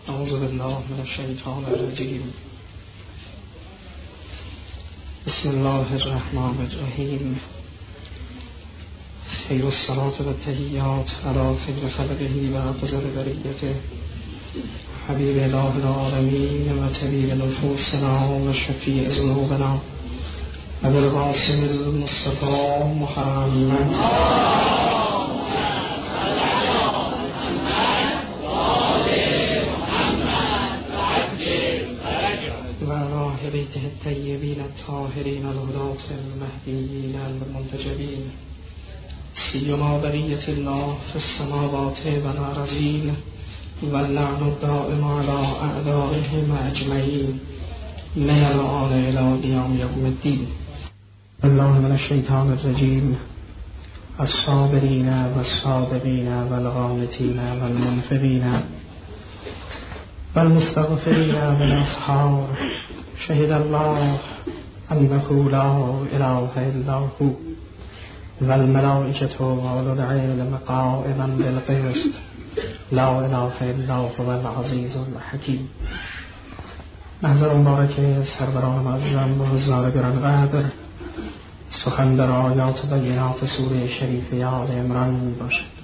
اعوذ بالله من الشیطان الرجیم. بسم الله الرحمن الرحیم. خیر الصلاة و التحیات علی خیر خلقه و افضل بریته حبیب اله العالمین و طبیب نفوسنا و شفیع ذنوبنا ابو القاسم المصطفى محمد و علی بیته الطیبین الطاهرین الهداة المهدیین المنتجبین سیما بقیة الله في السماوات والأرضین واللعن الدائم على أعدائهم أجمعین من الآن إلى قیام یوم الدین. الله من الشیطان الرجیم. الصابرین والصادقین والقانتین والمنفقین والمستغفرین بالأسحار شهد الله أنه لا إله إلا هو والملائكة وأولو العلم قائما بالقسط لا إله إلا هو العزیز الحکیم. محضر مبارک سروران معظم و حضار گرانقدر، سخن در آیات و بینات سوره شریفه آل عمران باشد.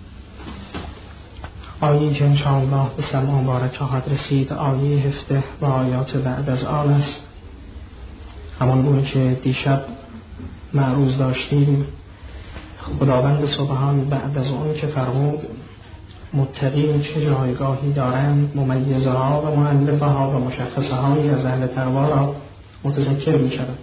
آیه که انشاءالله به سمع مبارک خواهد رسید آیه 17 و آیات بعد از آن است. همان گونه که دیشب معروض داشتیم، خداوند سبحان بعد از اون که فرمود متقین چه جایگاهی دارند، ممیزه ها و مؤلفه ها و مشخصه هایی از اهل تقوا را متذکر می شود.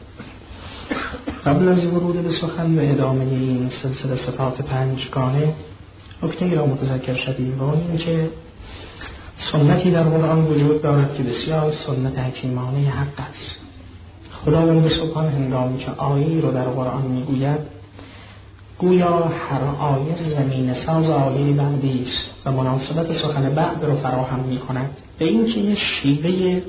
قبل از ورود به سخن و ادامه این سلسله صفات پنجگانه نکته‌ای را متذکر شدیم، و این که سنتی در قرآن وجود دارد که بسیار سنت حکیمانه حق است. خداوند سبحان هنگامی که آیه‌ای را در قرآن میگوید، گویا هر آیه زمین ساز آیه بعدی است و مناسبت سخن بعد را فراهم می کند، به اینکه یه شیوه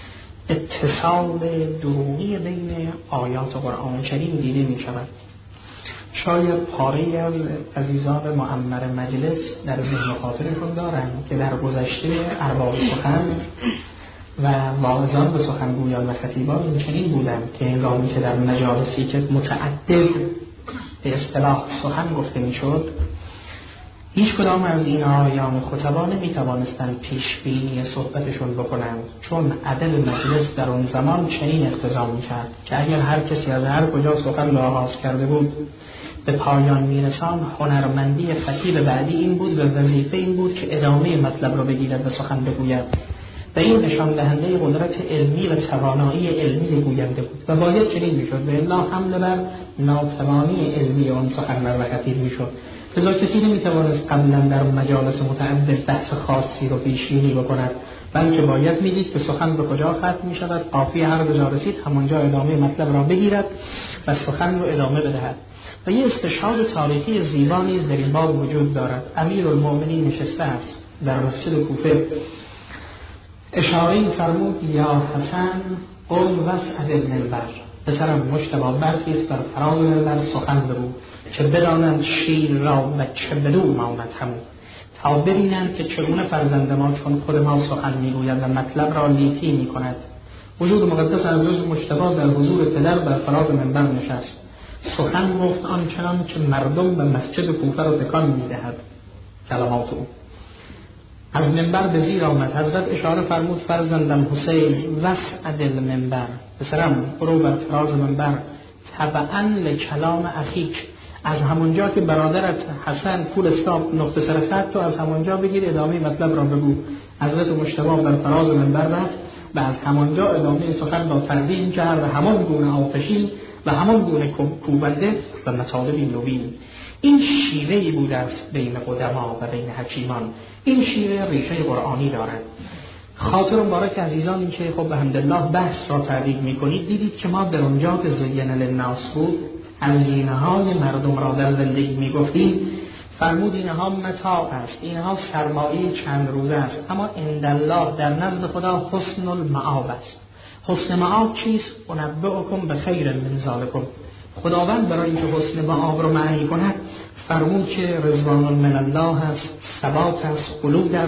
اتصال دروغی بین آیات قرآن کریم دیده می شود. شاید پاره‌ای از عزیزان معمر مجلس در ذهن و خاطرشون دارند که در گذشته ارباب سخن و واعظان و سخنگویان و خطیبان این چنین بودند که هنگامی که در مجالسی که متعدد به اصطلاح سخن گفته میشد، هیچ کدام از این آیان خطبا نمیتوانستند پیش بینی صحبتشون بکنند، چون عدل مجلس در اون زمان چنین اقتضا میکرد که اگر هر کسی از هر کجا سخن را آغاز کرده بود به پایان میرساند، هنرمندی خطیب بعدی این بود و وظیفه این بود که ادامه مطلب را بگیرد و سخن بگوید، و این نشان دهنده قدرت علمی و توانایی علمی گوینده بود و باید چنین میشد، و الا حمله بر ناتوانی علمی آن سخنور و خطیب میشد. لذا کسی نمیتوانست قبلا در مجالس متعدد بحث خاصی رو پیش بینی بکند، بلکه باید میدید که سخن به کجا ختم میشود، قافیه هر کجا رسید همانجا ادامه مطلب را بگیرد و سخن رو ادامه بدهد. و یه استشهاد تاریخی زیبا نیز در این باب وجود دارد. امیرالمؤمنین نشسته است در مسجد کوفه، اشاره‌ای فرمود یا حسن قل وسعد المنبر، پسرم مجتبی برخیز بر فراز منبر سخن بگو که بدانند شیر را و چه بدو ماند همون، تا ببینند که چگونه فرزند ما چون خود ما سخن میگوید و مطلب را لیتی میکند. وجود مقدس از روز مجتبی در حضور پدر بر فراز منبر نشست، سخن گفت آنچنان که مردم به مسجد کوفه را تکان میدهد. کلمات او از منبر به زیر آمد. حضرت اشاره فرمود فرزندم حسین وسعد المنبر، پسرم برو بر فراز منبر تبعا لکلام اخیک، از همونجا که برادرت حسن پول استاب نقطه سر خط تو از همونجا بگیر ادامه مطلب را بگو. حضرت مجتبی بر فراز منبر رفت و از همونجا ادامه سخن را تقدیم کرد و همان گونه آتشین و همان گونه کوبنده و مطالبی نوین. این شیوهی بوده است بین قدما و بین حکیمان. این شیوه ریشه قرآنی دارد. خاطر مبارک عزیزان این که خب الحمدلله بحث را تعریف می‌کنید، دیدید که ما در اونجا که زین للناس بود هزینه‌های مردم را در زندگی می‌گفتیم، فرمود اینها متاع است، اینها سرمایه چند روزه است، اما عندالله در نزد خدا حسن المآب است. حسن مآب چیست؟ انبئکم بخیر من ذالکم. خداوند برای اینکه حسن مآب رو معنی کند فرمود که رضوان من الله است، ثبات است، خلود است،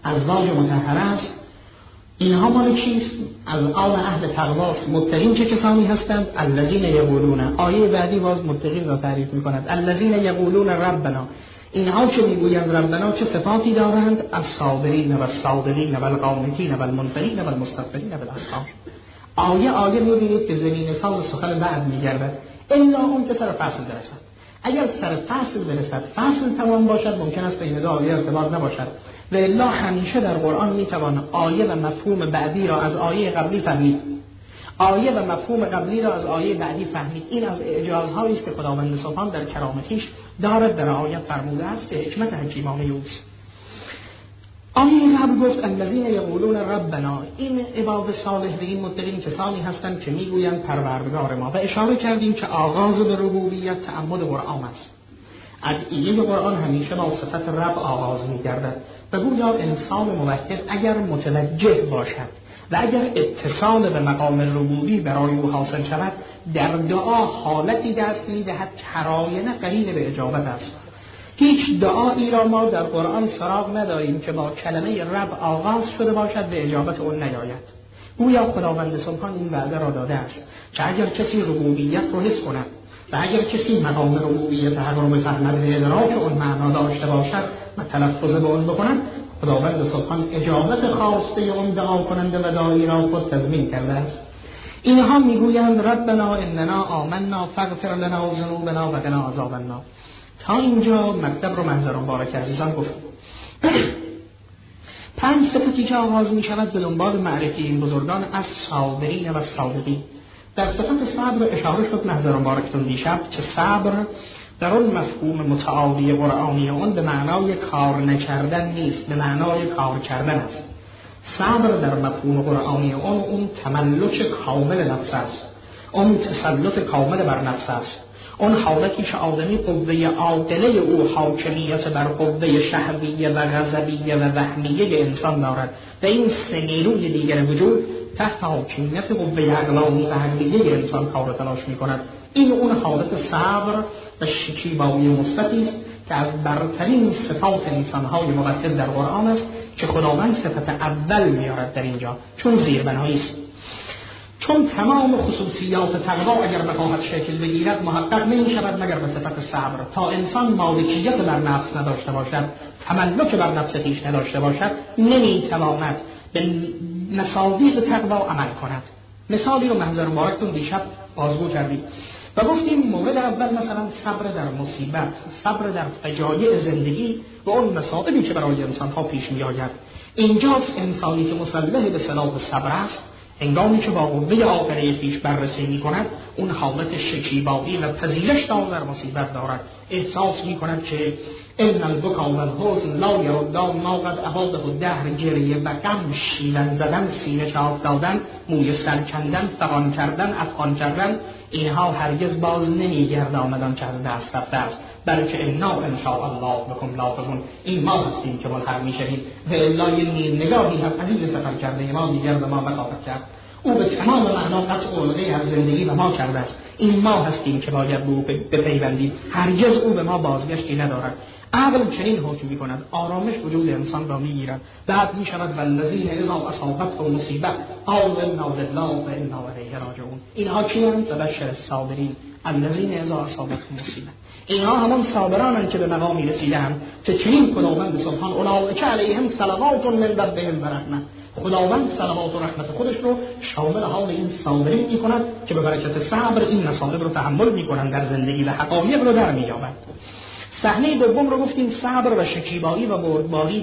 ازواج مطهره است. اینها مال چیست؟ از آن اهل تقواست. متقین چه کسانی هستند؟ الذین یقولون. آیه بعدی باز متقین را تعریف می‌کند. الذین یقولون ربنا. اینها که میگویند ربنا چه صفاتی دارند؟ الصابرین و الصادقین و القانتین و المنفقین و المستغفرین بالاسحار. آیه می‌بینید که زمین ساز سخن بعد می‌گردد الا اون که سر فصل برسد. اگر سر فصل برسد، فصل تمام باشد، ممکن است بین دو آیه ارتباط نباشد و الا همیشه در قرآن میتوان آیه و مفهوم بعدی را از آیه قبلی فهمید، آیه و مفهوم قبلی را از آیه بعدی فهمید. این از اعجازهایی است که خداوند سبحان در کرامتیش دارد در آیه فرموده است که حکمت حکیمانه اوست. آیه قبل گفت الذین یقولون ربنا. این عباد صالح و این متقین کسانی هستند که میگویند پروردگار ما، و اشاره کردیم که آغاز به ربوبیت تعمد قرآن است. ادعیه قرآن همیشه با صفت رب آغاز می‌گردد و گویا انسان موحد اگر متوجه باشد و اگر اتصال به مقام ربوبی برای او حاصل شود، در دعا حالتی دست می‌دهد که هراینه قرین به اجابت است. هیچ دعایی را ما در قرآن سراغ نداریم که با کلمه رب آغاز شده باشد به اجابت اون نیاید. گویا خداوند سبحان این وعده را داده است که اگر کسی ربوبیت رو حس کند و اگر کسی مقام ربوبیت حق رو بفهمد و ادراک اون معنا داشته باشد و تلفظ به اون بکند، خداوند سبحان اجابت خواسته اون دعا کننده و داعی را خود تضمین کرده است. اینها میگویند ربنا اننا آمنا فاغفر لنا ذنوبنا و قنا عذاب النار. تا اینجا مکتب رو منظر مبارک عزیزان گفت. 5 صفتی که آغاز می شود به دنبال معرفی این بزرگان از صابرین و صادقین. در صفت صبر اشاره شد محضر مبارکتون دیشب که صبر در اون مفهوم متعالی قرآنی اون به معنای کار نکردن نیست، به معنای کار کردن است. صبر در مفهوم قرآنی اون تملک کامل نفس است، اون تسلط کامل بر نفس است، اون حالتی که آدمی قوه عاقله او حاکمیت بر قوه شهویه و غضبیه و وهمیه انسان دارد و این سه نیروی دیگر وجود تحت حاکمیت قوه عقلانی و عقلیه انسان کار تلاش می کند. این اون حالت صبر و شکیبایی مثبتی است که از برترین صفات انسان‌های موحد در قرآن است که خداوند صفت اول میارد در اینجا، چون زیربنایی است. چون تمام خصوصیات تقوا اگر بخواهد شکل بگیرد محقق نمی شود مگر به صفت صبر. تا انسان مالکیت بر نفس نداشته باشد، تملک بر نفس خویش نداشته باشد، نمی تواند به مصادیق تقوا عمل کند. مثالی رو محضر مبارکتون دیشب بازگو کردیم و گفتیم مورد اول مثلا صبر در مصیبت، صبر در فجایع زندگی و اون مصائبی که برای انسان ها پیش می آید. اینجاست انسانی که مسلح به سلاح صبر است، هنگامی که با قوه عاقله پیش بررسی می کند، اون حالت شکیبایی و پذیرش در مصیبت دارد. احساس می کند که ان البکا و الحزن لا یردان ما قد اباده الدهر. گریه و غم، شیلن زدن، سینه چاک دادن، موی سر کندن، فغان کردن، افغان کردن، اینها هرگز باز نمیگرداند آنچه از دست رفته است، بلکه انا ان شاء الله بكم لاحقون. این ما هستیم که ملحق میشویم و الا یه نگاهی هم عزیز سفر کرده ما دیگر به ما مخافت کرد. او به تمام معنا قطع علقه از زندگی به ما کرده است. این ما هستیم که باید به او بپیوندیم، هرگز او به ما بازگشتی ندارد. عقل چنین حکم می‌کند، آرامش وجود انسان را می‌گیرد. بعد می‌شود والذین اذا اصابتهم مصیبه قالوا انا لله و انا الیه راجعون. اینها کیند؟ بشر الصابرین الذین اذا اصابتهم مصیبه. اینها همان صابرانند که به مقامی رسیدند که چنین خداوند سبحان اولئک علیهم صلوات من ربهم و رحمه. خداوند صلوات و رحمت خودش رو شامل حال این صابرین می‌کند که به برکت صبر این مصائب رو تحمل می‌کنند در زندگی و حقایق رو در می‌یابند. صحنه دوم رو گفتیم صبر و شکیبایی و بردباری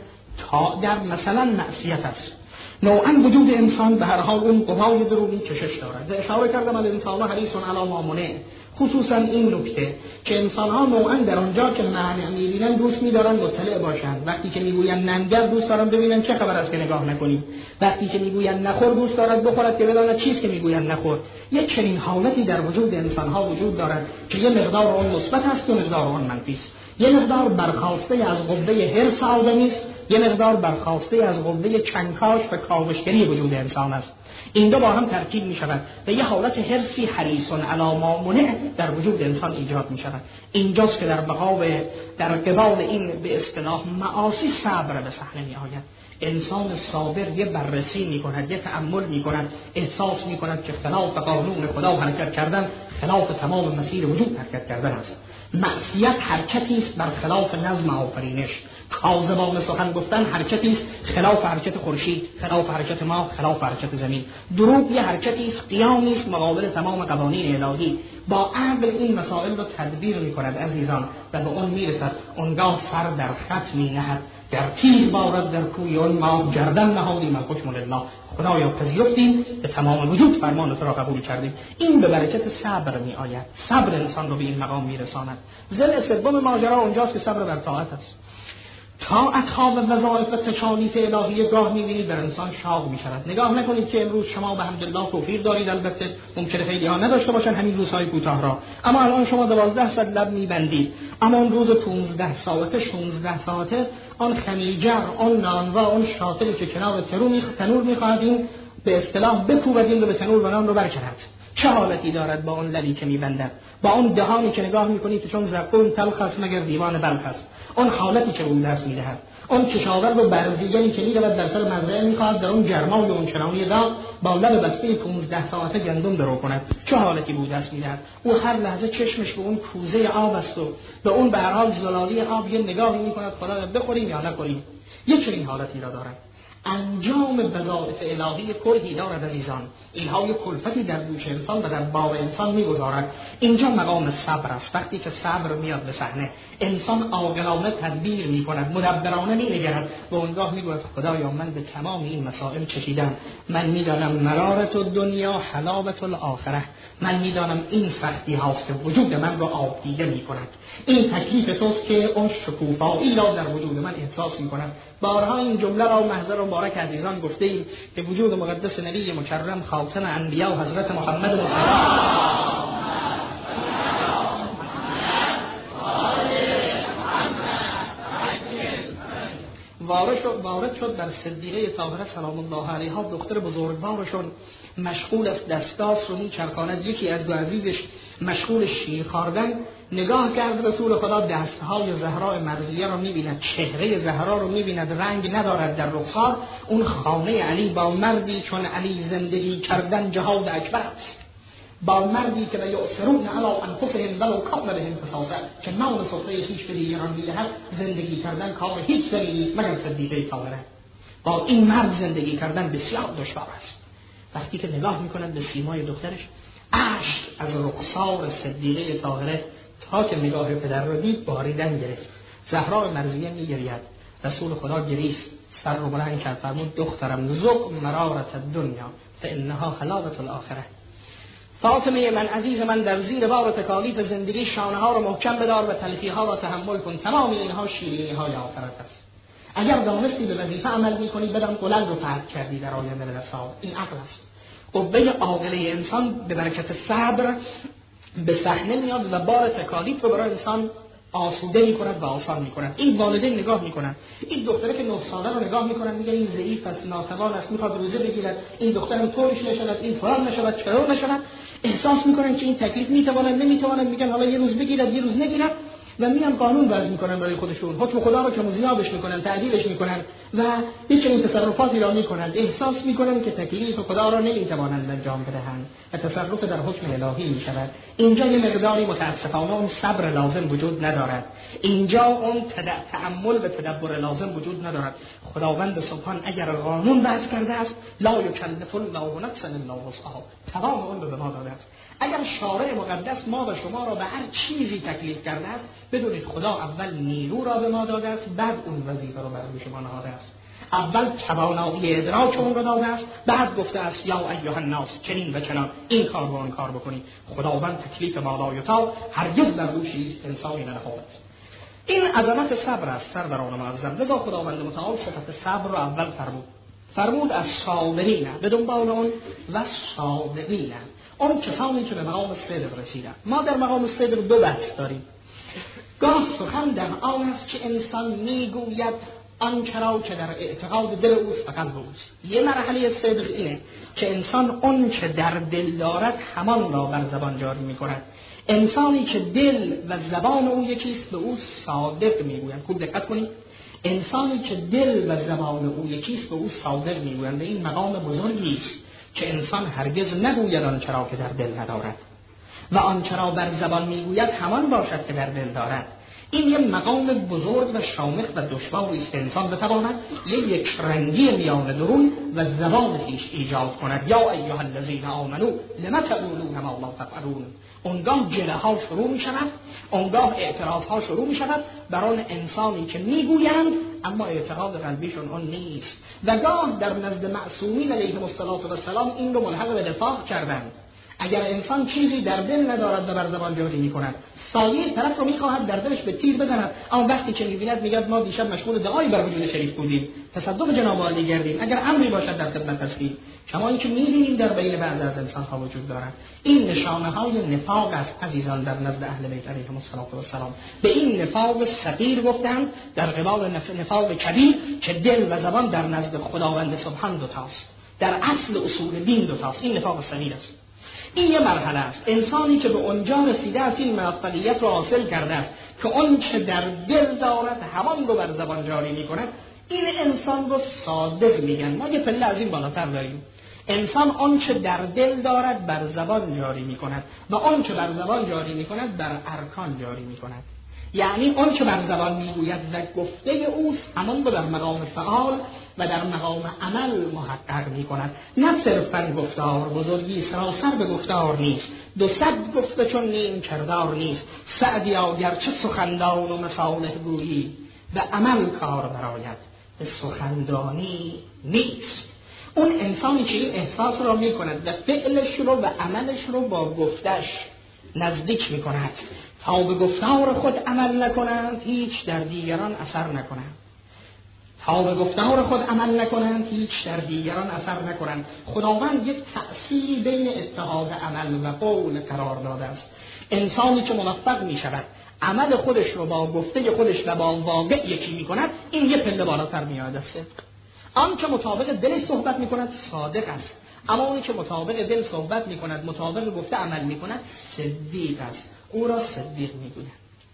در مثلا معصیت است. نوعا وجود انسان به هر حال اون قوای درونی کشش دارد و اشاره کردم الانسان حریص علی ما منع. خصوصا این نکته که انسان‌ها نوعا در آنجا که معنی می‌بینن دوست می‌دارن مطلع باشند. وقتی که می‌گوین ننگر دوست دارن ببینن چه خبر است که نگاه نکنیم. وقتی که می‌گوین نخور دوست دارد بخورد که بداند چیزی که می‌گوین نخور. یک چنین حالتی در وجود انسان‌ها وجود دارد که یه مقدار اون مثبت است و مقدار اون منفی است. یه مقدار برخاسته از قوه حرص آدمی است یه مقدار برخواسته از قوه کنکاش و کاوشگری وجود انسان است. این دو با هم ترکیب می شود و یه حالت حرصی حریص علی ما منع در وجود انسان ایجاد می شود. اینجاست که در قبال این به اصطلاح معاصی صبر به صحنه می آید. انسان صابر یه بررسی می کند، یه تأمل می کند، احساس می کند که خلاف قانون خدا حرکت کردن خلاف تمام مسیر وجود حرکت کردن است. معصیت حرکتی است بر خلاف نظم آفرینش. کاذبانه سخن گفتن حرکتی است خلاف حرکت خورشید، خلاف حرکت ماه، خلاف حرکت زمین. دروغ یه حرکتی است، قیامی است مقابل تمام قوانین الهی. با عقل این مسائل را تدبیر می‌کند عزیزان و به اون میرسد. اونگاه سر در خط می‌نهد، در تیر بارد در کوی اون ما گردن نهادیم الحکم لله. خدایا پذیرفتیم، به تمام وجود فرمان تو را قبول کردیم. این به برکت صبر می آید. صبر انسان رو به این مقام می رساند. ضلع سوم ماجرا اونجاست که صبر بر طاعت است. طاعت ها و وظایف و تکالیف الهی گاه می‌بینید در انسان شاق می‌شود. نگاه نکنید که امروز شما به حمدالله توفیق دارید، البته ممکنه خیلی ها نداشته باشن همین روزهای کوتاه را، اما الان شما 12 ساعت لب می‌بندید، اما اون روز 15 ساعته 16 ساعته آن خمیجر، آن نانوا، آن شاطری که کنار تنور می‌خواهد این به اصطلاح بکوبد این رو به تنور و نان رو برکند. چه حالتی دارد با اون لبی که می‌بندد، با اون دهانی که نگاه می‌کنید چون زقوم تلخ است مگر دیوان بلخ است، اون حالتی که اون دست می‌دهد، اون کشاورز و برزیگری که می‌رود در سر مزرعه می‌خواهد در اون گرمای اون چنانی داغ با لب بسته 15 ساعته گندم درو کند، چه حالتی بود دست می‌دهد. او هر لحظه چشمش به اون کوزه آب است و به اون به هر حال زلالی آب یه نگاهی می‌کند خدا بخوریم یا نخوریم. یه چنین حالتی را دارد. انجام وظایف الهی کرهی دارد عزیزان. اینها یک کلفتی در دوش انسان و در بار انسان می‌گذارد. اینجا مقام صبر است. وقتی که صبر میاد به صحنه، انسان عاقلانه تدبیر می‌کند، مدبرانه می‌نگرد و اونگاه میگوید خدایا من به تمام این مسائل چشیدم، من می‌دانم مرارت الدنیا حلاوت الاخره، من می‌دانم این سختی هاست که وجود من را آب دیده می‌کند، این تکلیف توست که اون شکوفایی را در وجود من احساس می‌کنم. بارها این جمله را محضر و مبارک عزیزان گفته ایم که وجود مقدس نبی مکرم خاتم انبیا و حضرت محمد وارد شد در صدیقه طاهره سلام الله علیها، دختر بزرگوارشون مشغول است دستاس رو میچرخاند، یکی از دو عزیزش مشغول شیر خواردن. نگاه کرد رسول خدا دستهای زهرا مرضیه رو میبیند، چهره زهرا رو میبیند، رنگ ندارد در رخسار. اون خانه علی با مردی چون علی زندگی کردن جهاد اکبر است، با مردی که یؤثرون علی انفسهم ولو کان بهم خصاصه، که نان سفره خویش به دیگران میدهد، زندگی کردن کار هیچ سری نیست مگر صدیقه طاهره. با این مرد زندگی کردن بسیار دشوار است. وقتی که نگاه میکند به سیمای دخترش، اشک از رخسار صدیقه طاهره تا که نگاه پدر رو دید باریدن گرفت. زهرا مرضیه میگرید. رسول خدا گریست، سر رو بلند کرد، فرمود دخترم ذق مرارت الدنیا فانها حلاوت الاخره. فاطمه من عزیز من، در زیر بار تکالیف زندگی شانه ها رو محکم بدار و تلخی ها را تحمل کن، تمام اینها شیرینی های آخرت است. اگر دانستی به وظیفه عمل میکنی بدان بلند رو فتح کردی در آینده رسال. این عقل است. قوه عاقله انسان به برکت صبر به صحنه میاد و بار تکالیف رو برای انسان آسوده میکند و آسان میکند. این والدین نگاه میکنند، این دختره که 9 ساله رو نگاه میکنند، میگن این ضعیف است، ناتوان است، میخواد روزه بگیرد، این دخترم طوریش نشود، این فلان نشود، چرا نشود. احساس میکنن که این تکلیف میتواند نمیتواند، میگن حالا یه روز بگیرد یه روز نگیرد و میان قانون وضع میکنن برای خودشون، حکم خدا رو کم و زیادش میکنن، تعدیلش میکنن و هیچ این تصرفاتی را میکنن. احساس میکنن که تکلیف خدا را نمیتوانند انجام بدهند و تصرف در حکم الهی میشود. اینجا یه مقداری متاسفانه اون صبر لازم وجود ندارد، اینجا اون تأمل و تدبر لازم وجود ندارد. خداوند سبحان اگر قانون وضع کرده است، لا یکلف الله نفسا الا وسعها، تمام اون رو به ما داده است. اگر شارع مقدس ما و شما را به هر چیزی تکلیف کرده است، بدونید خدا اول نیرو را به ما داده است، بعد اون وظیفه را برای شما نهاده است. اول توانایی ادراک اون را داده است، بعد گفته است یا ایها الناس چنین و چنان، این کار و آن کار بکنید. خداوند تکلیف بالایتا هرگز بر روی انسانی ننهاده. این عظمت صبر است سروران معظم. لذا خداوند متعال صفت صبر را اول فرمود از صابرین، به دنبال اون و صادقین، اون کسانی که به مقام صدق رسیدن. ما در مقام صدق 2 بحث داریم. گاه سخن در آن است که انسان میگوید آنچه را که در اعتقاد دل اوست و قلب اوست. یه مرحله صدق اینه که انسان آنچه در دل دارد همان را بر زبان جاری می‌کند. انسانی که دل و زبان او یکیست به او صادق میگویند. خوب دقت کنید، انسانی که دل و زبان او یکیست به او صادق میگویند. این مقام بزرگی است که انسان هرگز نگوید آنچه را که در دل ندارد و آنچه را بر زبان میگوید همان باشد که در دل دارد. این یه مقام بزرگ و شامخ و دشواری است که انسان بتواند یک رنگی میان درون و زبان خویش ایجاد کند. یا ایها الذین آمنوا لم تقولون ما لا تفعلون. اونگاه جله ها شروع می شود، اونگاه اعتراض ها شروع می شود بر آن انسانی که میگویند اما اعتقاد قلبیشون اون نیست. و گاه در نزد معصومین علیهم السلام این رو ملحق به نفاق کردند. اگر انسان چیزی در دل ندارد و بر زبان جاری می‌کند، سایه طرف رو می‌خواهد در دلش به تیر بزند، اما وقتی که می‌بیند میگه ما دیشب مشغول دعایی بر وجود شریف بودیم، تصدق جناب عالی کردیم، اگر امری باشد در خدمت هستیم. کما اینکه می‌بینیم در بین بعضی از انسان‌ها وجود دارد. این نشانه‌های نفاق است عزیزان در نزد اهل بیت علیهم السلام. به این نفاق صغیر گفتند در قبال نفاق کبیر که دل و زبان در نزد خداوند سبحان دو تاست. در اصل اصول دین دو تاست. این نفاق صغیر است. این یه مرحله است. انسانی که به اونجا رسیده است، این موفقیت را حاصل کرده است که اون چه در دل دارد همان رو بر زبان جاری می‌کند، این انسان رو صادق میگن. ما یه پله از این بالاتر داریم. انسان آن چه در دل دارد بر زبان جاری می‌کند و آن چه بر زبان جاری می‌کند بر ارکان جاری می‌کند. یعنی آن که بر زبان میگوید و گفته اوست همان رو در مقام فعال و در مقام عمل محقق میکند. نه صرفاً گفتار، بزرگی سراسر به گفتار نیست. 200 گفته چون نیم کردار نیست. سعدیا گرچه سخندان و مصالح گویی به عمل کار براید، به سخندانی نیست. اون انسانی که این احساس را میکند و فعلش رو و عملش رو با گفتش نزدیک میکند تا به گفتار خود عمل نکنند هیچ در دیگران اثر نکنند. تا به گفتار خود عمل نکنند هیچ در دیگران اثر نکنند. خداوند یک تأثیری بین اتحاد عمل و قول قرار داده است. انسانی که موفق می شود عمل خودش رو با گفته خودش و با واقع یکی می کند، این یه پله بالاتر می آید است. آن که مطابق دل صحبت می کند صادق است، اما اون که مطابق دل صحبت می کند مطابق گفته عمل می کند صدیق است. او را صدیق میگویند.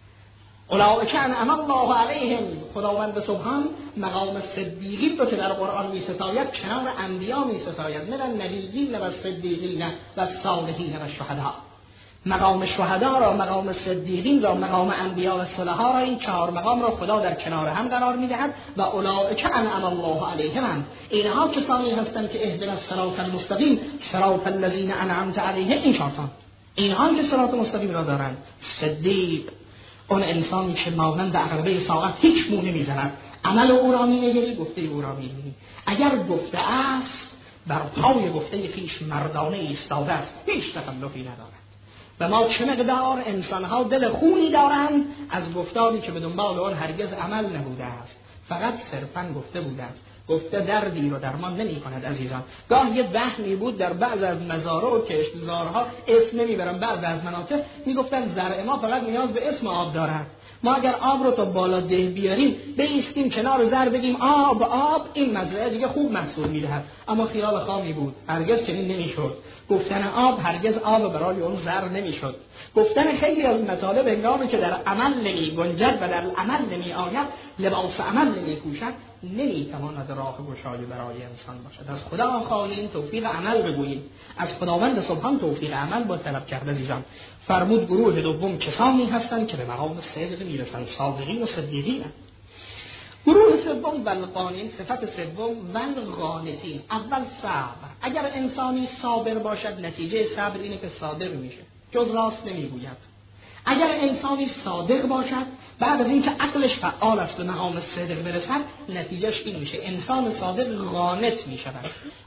اولئک انعم الله علیهم. خداوند سبحان مقام صدیقی رو که در قرآن می ستاید کنار انبیا می ستاید، من النبیین و الصدیقین و الصالحین و الشهداء. مقام شهدا را، مقام صدیقین را، مقام انبیا و صلحا را، این 4 مقام را خدا در کنار هم قرار می‌دهد و اولئک انعم الله علیهم. اینها کسانی هستند که اهدنا الصراط المستقیم صراط الذین انعمت علیهم. این 4 اینها که صراط مستقیم را دارند. صدیق اون انسانی که مانند عقربه ساعت هیچ مو نمی‌زند، عمل او را می‌نگری، گفته او را می‌بینی. اگر گفته است بر پای گفته خویش مردانه ایستاده است، هیچ تکلفی ندارد. و ما چه مقدار انسان‌ها دل خونی دارند از گفتاری که به دنبال آن هرگز عمل نبوده است، فقط صرفاً گفته بوده است. گفته دردی رو درمان نمی‌کند عزیزان. گاه یه وهمی بود در بعض از مزارع و کشتزارها، اسم نمیبرم، بعض از مناطق میگفتن زرع ما فقط نیاز به اسم آب دارد. ما اگر آب رو تا بالا ده بیاریم، بایستیم کنار زر بگیم آب، این مزرعه دیگه خوب محصول میدهد. اما خیال خامی بود، هرگز چنین نمیشد. گفتن آب هرگز آب برای اون زر نمیشد. گفتن خیلی از مطالب هنگامی که در عمل نمی گنجد و در عمل نمی آید، لباس عمل نمی پوشد، نمیتواند راه گشایی برای انسان باشد. از خدا خواهیم توفیق عمل بگوییم، از خداوند سبحان توفیق عمل با طلب کرده عزیزان. فرمود گروه دوم کسانی هستند که به مقام صدق میرسند، صادقین و صدیقین. گروه سوم والقانین، صفت سوم والقانتین. اول صبر. اگر انسانی صابر باشد نتیجه صبر اینه که صادق میشه، جز راست نمیگوید. اگر انسانی صادق باشد بعد از اینکه عقلش فعال است به مقام صدق برسد، نتیجهش این میشه انسان صادق قانت میشود.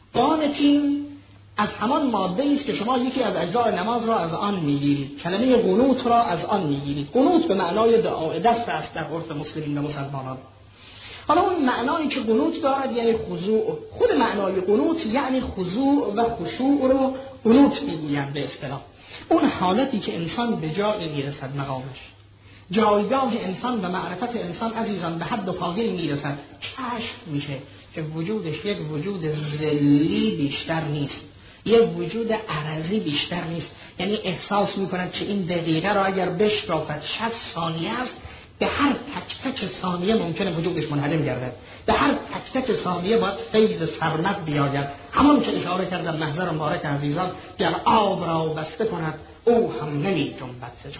قانتین از همان ماده است که شما یکی از اجزای نماز را از آن میگیرید. کلمه قنوت را از آن میگیرید. قنوت به معنای دعای دست است در عرف مسلمین و مسلمانان. حالا اون معنایی که قنوت دارد یعنی خضوع. خود معنای قنوت یعنی خضوع و خشوع رو قنوت میگویند به اصطلاح. اون حالتی که انسان به جای میرسد مقامش. جایگاه انسان و معرفت انسان عزیزان به حد و پایه‌ای میرسد کشف میشه که وجودش یک وجود ذلی بیشتر نیست، یک وجود عرضی بیشتر نیست. یعنی احساس میکند که این دقیقه را اگر بشکافد 60 ثانیه است، به هر تک تک ثانیه ممکنه وجودش منهدم گردد، به هر تک تک ثانیه باید فیض سرمد بیاید. همان که اشاره کردم محضر مبارک عزیزان، گر آب را بسته کند او هم نمی جنبد ز جا،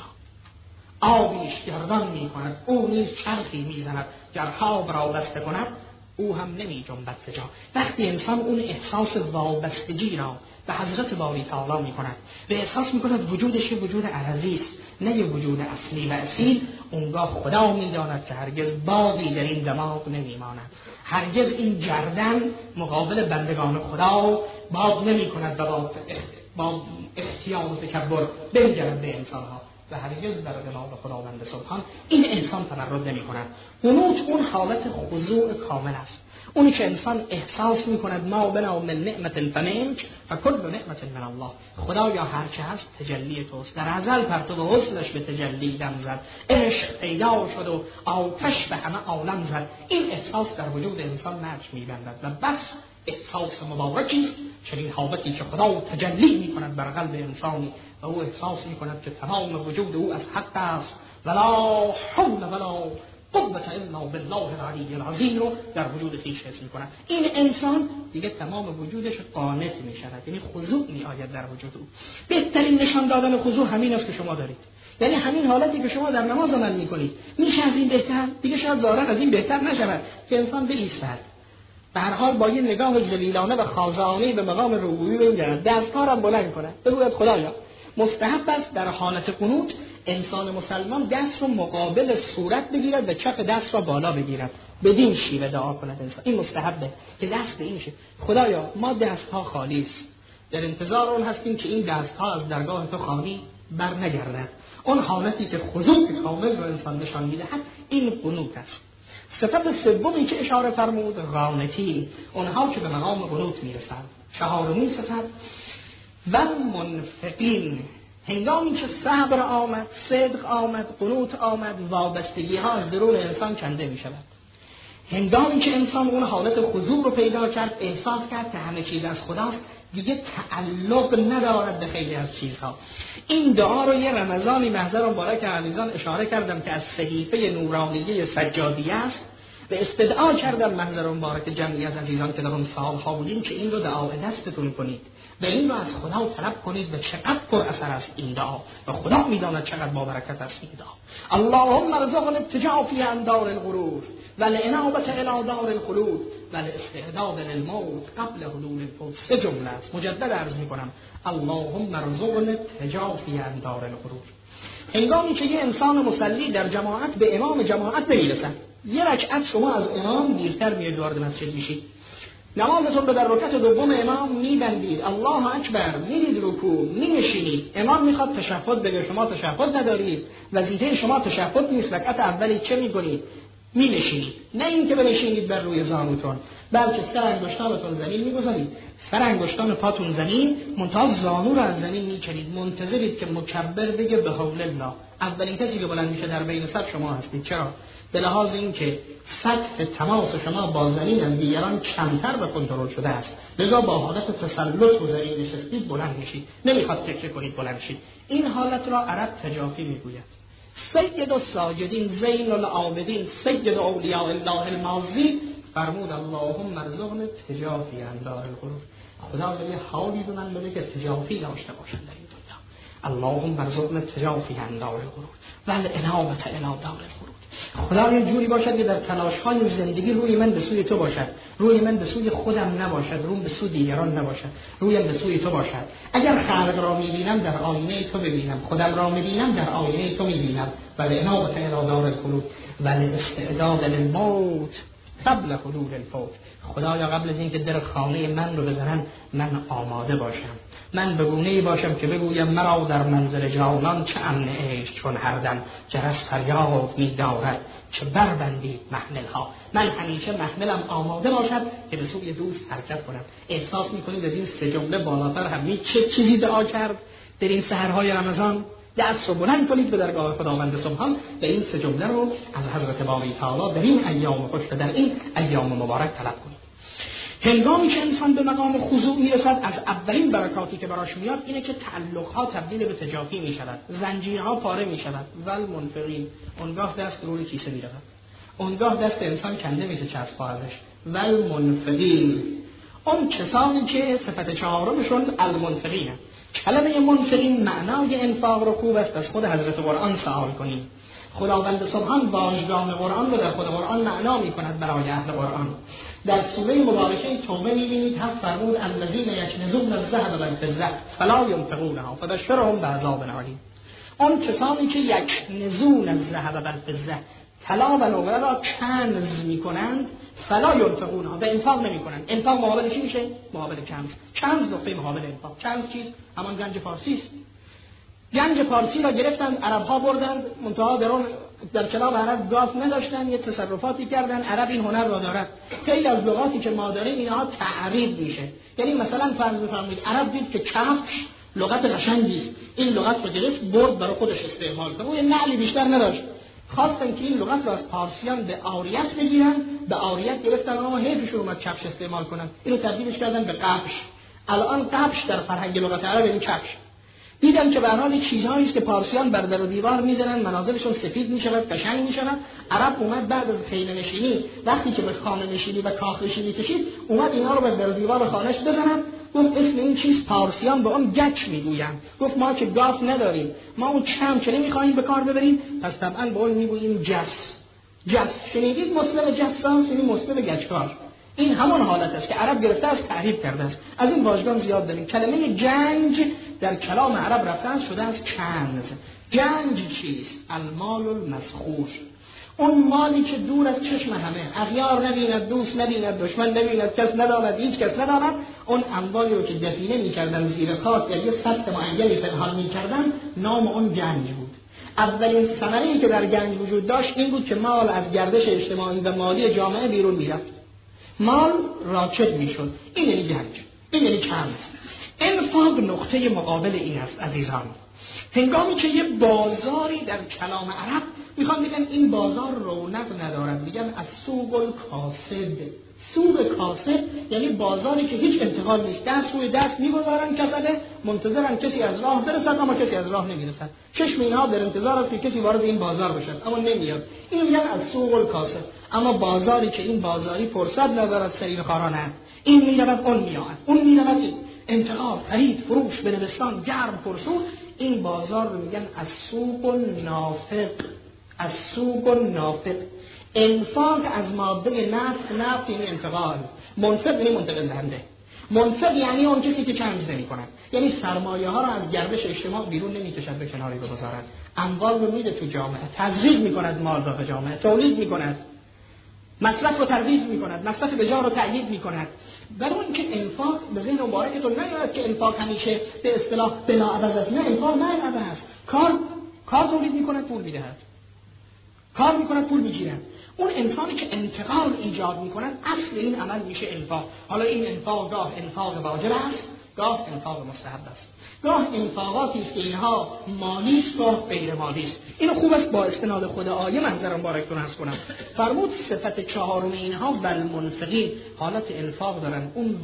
آبیش گردان می کند او نیز چرخی می زند، گر آب را بسته کند او هم نمی جنبد ز جا. وقتی انسان اون احساس وابستگی را به حضرت باری تعالی می کند، به احساس می کند وجودش وجود عرضی است نه یه وجود اصلی و اصیل، اونگاه خدا می داند که هرگز بادی در این دماغ نمی ماند، هرگز این گردن مقابل بندگان خدا باد نمی کند و با اختیار و تکبر بنگرد به انسانها و هرگز در دماغ خداوند سبحان این انسان تمرد نمی کند. قنوت اون حالت خضوع کامل است، اونی که انسان احساس می کند ما بنا من نعمت فمنک فکل نعمت من الله، خدا یا هر چه هست تجلی توست. در ازل پرتو حسنش به تجلی دم زد، عشق پیدا شد و آتش به همه عالم زد. این احساس در وجود انسان نقش می بندد و بس احساس مبارکی است چنین حالتی که خدا تجلی می کند بر قلب انسانی و او احساس می کند که تمام وجود او از حق است، ولا حول ولا قوة الا بالله العلی العظیم رو در وجود خویش حس می کند. این انسان دیگه تمام وجودش قانت می شود، یعنی خضوع می آید در وجود او. بهترین نشان دادن خضوع همین است که شما دارید، یعنی همین حالتی که شما در نماز عمل می کنید. میشه از این بهتر؟ دیگه شاید ظاهرا از این بهتر نشود که انسان بایستد، به هر حال با یه نگاه ذلیلانه و خاضعانه به مقام ربوبی بنگرد، دست‌ها را بلند کنه، بگوید خدایا مستحب است در حالت قنوت انسان مسلمان دست رو مقابل صورت بگیرد و کف دست را بالا بگیرد، بدین شیوه دعا کند انسان. این مستحبه که دست به این شه خدایا ما دست‌ها خالی است، در انتظار اون هستیم که این دست‌ها از درگاه تو خالی بر نگردد. اون حالتی که خضوع کامل رو انسان نشان می‌دهد این قنوت است. صفت سومی که اشاره فرمود قانتی، اونها که به مقام قنوت میرسند. چهارمین صفت و منفقین، هنگامی که صبر آمد، صدق آمد، قنوت آمد، وابستگی ها از درون انسان کنده می شود. هنگامی که انسان اون حالت خضوع رو پیدا کرد، احساس کرد که همه چیز از خداست، دیگه تعلق ندارد به خیلی از چیزها. این دعا رو یه رمضانی محضر مبارک عزیزان اشاره کردم که از صحیفه نورانیه سجادیه است و استدعا کردم محضر مبارک جمعی از عزیزان که در اون سالها بودیم که این رو دعای دستتون کنید و این رو از خدا طلب کنید و چقدر پر اثر است این دعا و خدا میداند چقدر با برکت است این دعا. اللهم ارزقنا التجافی عن دار الغرور والانابه الى دار الخلود والاستعداد للموت قبل حلول الفوت. سه جمله است، مجدد عرض میکنم. اللهم ارزقنا التجافی عن دار الغرور. هنگامی که یه انسان مصلی در جماعت به امام جماعت نمیرسد، یه رکعت شما از امام دیرتر میاد وارد مسجد میشید، نمازتون رو در رکعت دوم امام میبندید، الله اکبر، میرید رکوع، مینشینید، امام میخواد تشهد بگه، شما تشهد ندارید، وظیفه شما تشهد نیست، رکعت اولی چه میکنید؟ مینشینید. نه اینکه بنشینید بر روی زانوتون، بلکه سر انگشتانتون زمین میگذارید، سر انگشتان پاتون زمین، منتها زانو رو از زمین میکنید، منتظرید که مکبر بگه به حول الله. اولین کسی که بلند میشه در بین صف شما هستید. چرا؟ به لحاظ اینکه سطح تماس شما با زمین از دیگران کمتر و کنترل شده است، لذا با حالت تسلط و زمین نشستید بلند میشید، نمیخواد تکیه کنید بلند شید. این حالت را عرب تجافی میگوید. سید الساجدین زین العابدین سید اولیاء الله الماضی فرمود اللهم ارزقنا تجافی عن دار الغرور. خدا به حالی به من بده که تجافی داشته باشم در این دنیا. اللهم ارزقنا تجافی عن دار الغرور والانابه الی دار الخلود. خدا یه جوری باشد که در تلاش‌های زندگی روی من به سوی تو باشد، روی من به سوی خودم نباشد، روی به سوی دیگران نباشد، رویم به سوی تو باشد. اگر خلق را می‌بینم در آینه تو ببینم، خودم را می‌بینم در آینه تو می‌بینم. والانابه الی دار الخلود والاستعداد للموت قبل حلول الفوت. خدایا قبل از اینکه در خانه من رو بزنن من آماده باشم، من به گونه‌ای باشم که بگویم مرا در منزل جانان چه امن عیش چون هر دم جرس فریاد می‌دارد چه بربندید محمل‌ها. من همیشه محملم آماده باشد که به سوی دوست حرکت کنم. احساس می‌کنید از این سه جمله بالاتر هم چه چیزی دعا کرد در این سحرهای رمضان؟ دست رو بلند کنید به درگاه خداوند سبحان و این سه جمله رو از حضرت باری تعالی در این ایام خوش و در این ایام مبارک طلب کنید. هنگامی که انسان به مقام خضوع میرسد، از اولین برکاتی که براش میاد اینه که تعلق‌ها تبدیل به تجافی میشود، زنجیرها پاره میشود. والمنفقین، اونگاه دست روی کیسه میرود، اونگاه دست انسان کنده میشه چسبا ازش. والمنفقین، اون کسانی که صفت چهارمشون المنفقینه. کلمه منفقین معنای انفاق رو خوب است از خود حضرت قرآن سوال کنیم. خداوند سبحان واژگان قرآن رو در خود قرآن معنا می‌کند برای اهل قرآن. در سوره مبارکه توبه می‌بینید حق فرمود الذین یکنزون الذهب والفضة فلا ينفقونها فبشرهم بعذاب علیم. آن کسانی که یکنزون الذهب والفضة، طلا و نقره را کنز می‌کنند، فلا ينفقونها، به انفاق نمی‌کنند. انفاق مقابل چی میشه؟ مقابل کنز. کنز نقطه مقابل انفاق. کنز چیست؟ همان گنج پارسی است. گنج پارسی را گرفتند، عرب‌ها بردند، منتها در کلام عرب گاف نداشتن، یه تصرفاتی کردن. عرب این هنر را دارد. خیلی از لغاتی که ما داریم اینها تعریب میشه. یعنی مثلا فرض بفرمایید عرب دید که کفش لغت قشنگی است، این لغت رو گرفت برد برای خودش استعمال کنه. اون نعلی بیشتر نداشت. خواستن که این لغت را از پارسیان به آریت بگیرن، به آریت گرفتن، اما حیفشون اومد کفش استعمال کنن. اینو تبدیلش کردن به قفش. الان قفش در فرهنگ لغت عرب این کفش. دیدن که به هر حال چیزهایی است که پارسیان بر در و دیوار می‌زنن، مناظرشون سفید می‌شود، قشنگ می‌شود. عرب اومد بعد از خیمه نشینی، وقتی که به خانه نشینی و کاخ نشینی کشید، اومد اینا رو بر در و دیوار خانه‌اش بزنن. گفت اسم این چیز پارسیان به اون گچ میگویند. گفت ما که گاف نداریم، ما اون چم که نمی‌خوایم به کار ببریم، پس طبعاً به اون میگوییم جس. شنیدید مسلم جساس؟ یعنی مسلم گچکار. این همون حالت است که عرب گرفته است، تعریف کرده است. از این واژگان زیاد داریم. کلمه گنج در کلام عرب رفته است شده است کنز. گنج چیست؟ المال المسخور، اون مالی که دور از چشم همه، اغیار نبیند، دوست نبیند، دشمن نبیند، کس نداند، هیچ کس نداند. اون اموالی رو که دفینه می‌کردن زیر خاک در یه سطح معینی پنهان می‌کردن، نام اون گنج بود. اولین ثمره‌ای که در گنج وجود داشت این بود که مال از گردش اجتماعی و مالی جامعه بیرون می‌رفت، مال راکد میشد. این یعنی گنج، این یعنی کنز. انفاق نقطه مقابل این است عزیزان. هنگامی که یه بازاری در کلام عرب میخوان بگن این بازار رونق ندارد، میگن از سوق الکاسد. سوق کاسد یعنی بازاری که هیچ انتقال نیست، دست روی دست میگذارن کسبه، منتظرن کسی از راه برسد، اما کسی از راه نمیرسد. چشم اینها در انتظار است که کسی وارد این بازار بشد، اما نمیاد. اینو میگن از سوق الکاسد. اما بازاری که این بازاری فرصت ندارد سریر خارانه، این میرود اون میاد، اون میرود این، انتقال، خرید، فروش، بنوستان، گرم، پرسو، این بازار رو میگن از سوق نافق. از سوق نافق. انفاق از ماده نفت یعنی انتقال، منفق یعنی منتقل دهنده. منفق یعنی اون کسی که کنز نمی‌کند، یعنی سرمایه ها رو از گردش اجتماع بیرون نمی‌کشد، به کناری بگذارد، اموال رو میده تو جامعه، تزریق می‌کند مال را به جامعه، تولید می‌کند، مصرف رو ترویج می‌کند، مصرف بجا رو تأیید می‌کند. برای اون که انفاق به ذهن مبارکتون نیاد که انفاق همیشه به اصطلاح بلاعوض است. نه، انفاق نه است. کار تولید می‌کند، پول می‌دهد، کار می‌کند، پول می‌گیرد. اون انسانی که انتقال ایجاد می‌کند، اصل این عمل میشه انفاق. حالا این انفاق گاه انفاق واجب است، گاه انفاق مستحب است، گاه انفاقاتی است که اینها مالی است، گاه غیر مالی است. اینو خوب است با استناد خود آیه منظرم بارکتون عرض کنم. فرمود صفت چهارم اینها والمنفقین، حالت انفاق دارن، اون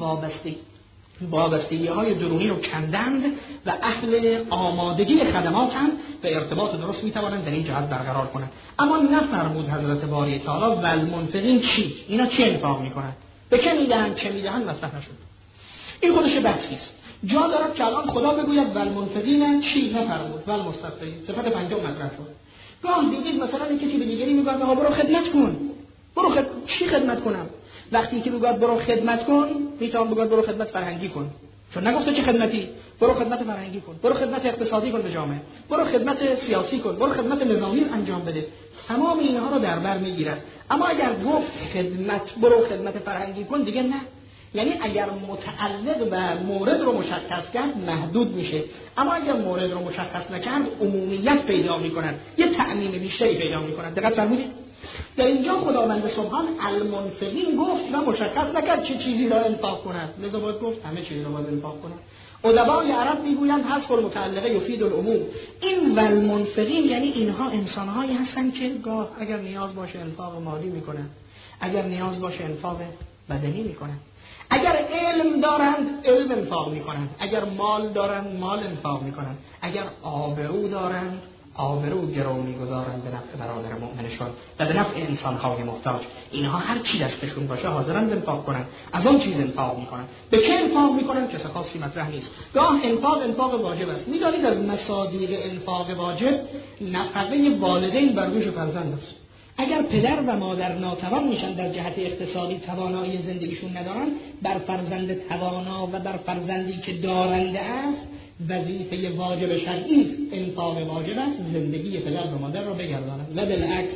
وابستگی‌های درونی رو کندند و اهل آمادگی خدماتند و ارتباط درست میتوانند در این جهت برقرار کنند. اما نفرمود حضرت باری تعالی والمنفقین چی؟ اینا چه انفاق میکنند؟ به چه میدهند؟ چه میدهند؟ مطرح نشد. این خودش بحثی است. جا دارد که الان خدا بگوید والمنفقین چی؟ نفرمود. والمستغفرین صفت پنجم مطرح شد. گاه دیدید مثلا کسی به دیگری میگه برو خدمت کن. چی خدمت کنم؟ وقتی که بگوید برو خدمت کن، میتونم بگوید برو خدمت فرهنگی کن، چون نگفته چه خدمتی. برو خدمت فرهنگی کن، برو خدمت اقتصادی کن به جامعه، برو خدمت سیاسی کن، برو خدمت نظامی انجام بده. تمام اینها رو در بر میگیرد. اما اگر گفت برو خدمت فرهنگی کن، دیگه نه. یعنی اگر متعلق و مورد رو مشخص کرد محدود میشه، اما اگر مورد رو مشخص نکرد عمومیت پیدا میکند، یه تعمیم بیشتری پیدا میکند. دقت فرمودید؟ در اینجا خداوند سبحان المنفقین گفت و مشخص نکرد چه چیزی را انفاق کند، لذا باید گفت همه چیز را باید انفاق کند. ادبای عرب میگویند حذف المتعلقه یفید العموم. این والمنفقین یعنی اینها انسانهایی هستند که گاه اگر نیاز باشه انفاق مالی میکنند، اگر نیاز باشه انفاق بدنی میکنند، اگر علم دارند علم انفاق میکنند، اگر مال دارند مال انفاق میکنند، اگر آبرو دارند آبرو گرو میگذارند به نفع برادر مؤمنشون و به نفع انسانهای محتاج. اینها هر چی دستشون باشه حاضرند انفاق کنند، از آن چیز انفاق میکنند. به چه انفاق میکنند؟ کس خاصی مطرح نیست. گاه انفاق واجب است. میدانید از مصادیق انفاق واجب نفقه والدین بر دوش فرزند است. اگر پدر و مادر ناتوان میشن در جهت اقتصادی، توانایی زندگیشون ندارن، بر فرزند توانا و بر فرزندی که دارنده است وظیفه واجب شرعی است، انفاق واجب است زندگی پدر و مادر را بگردانند. و بالعکس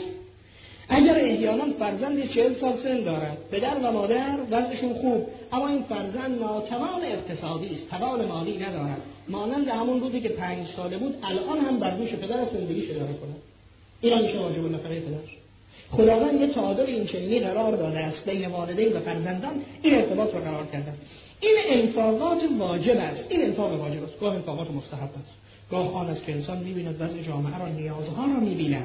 اگر احیانا فرزندی 40 سال سن دارد، پدر و مادر وضعشون خوب، اما این فرزند ناتوان اقتصادی است، توان مالی ندارد، مانند همون روزی که 5 ساله بود الان هم بر دوش پدر زندگیش اداره کنه، اینا میشه واجب النفقه پدر. خداوند یه تعادل این چنینی قرار داده است بین والدین و فرزندان، این ارتباط را قرار کرده است. این انفاقات واجب است، این انفاق واجب است. گاه انفاقات مستحب است، گاه آن است که انسان می‌بیند وضع جامعه را، نیازها را می‌بیند،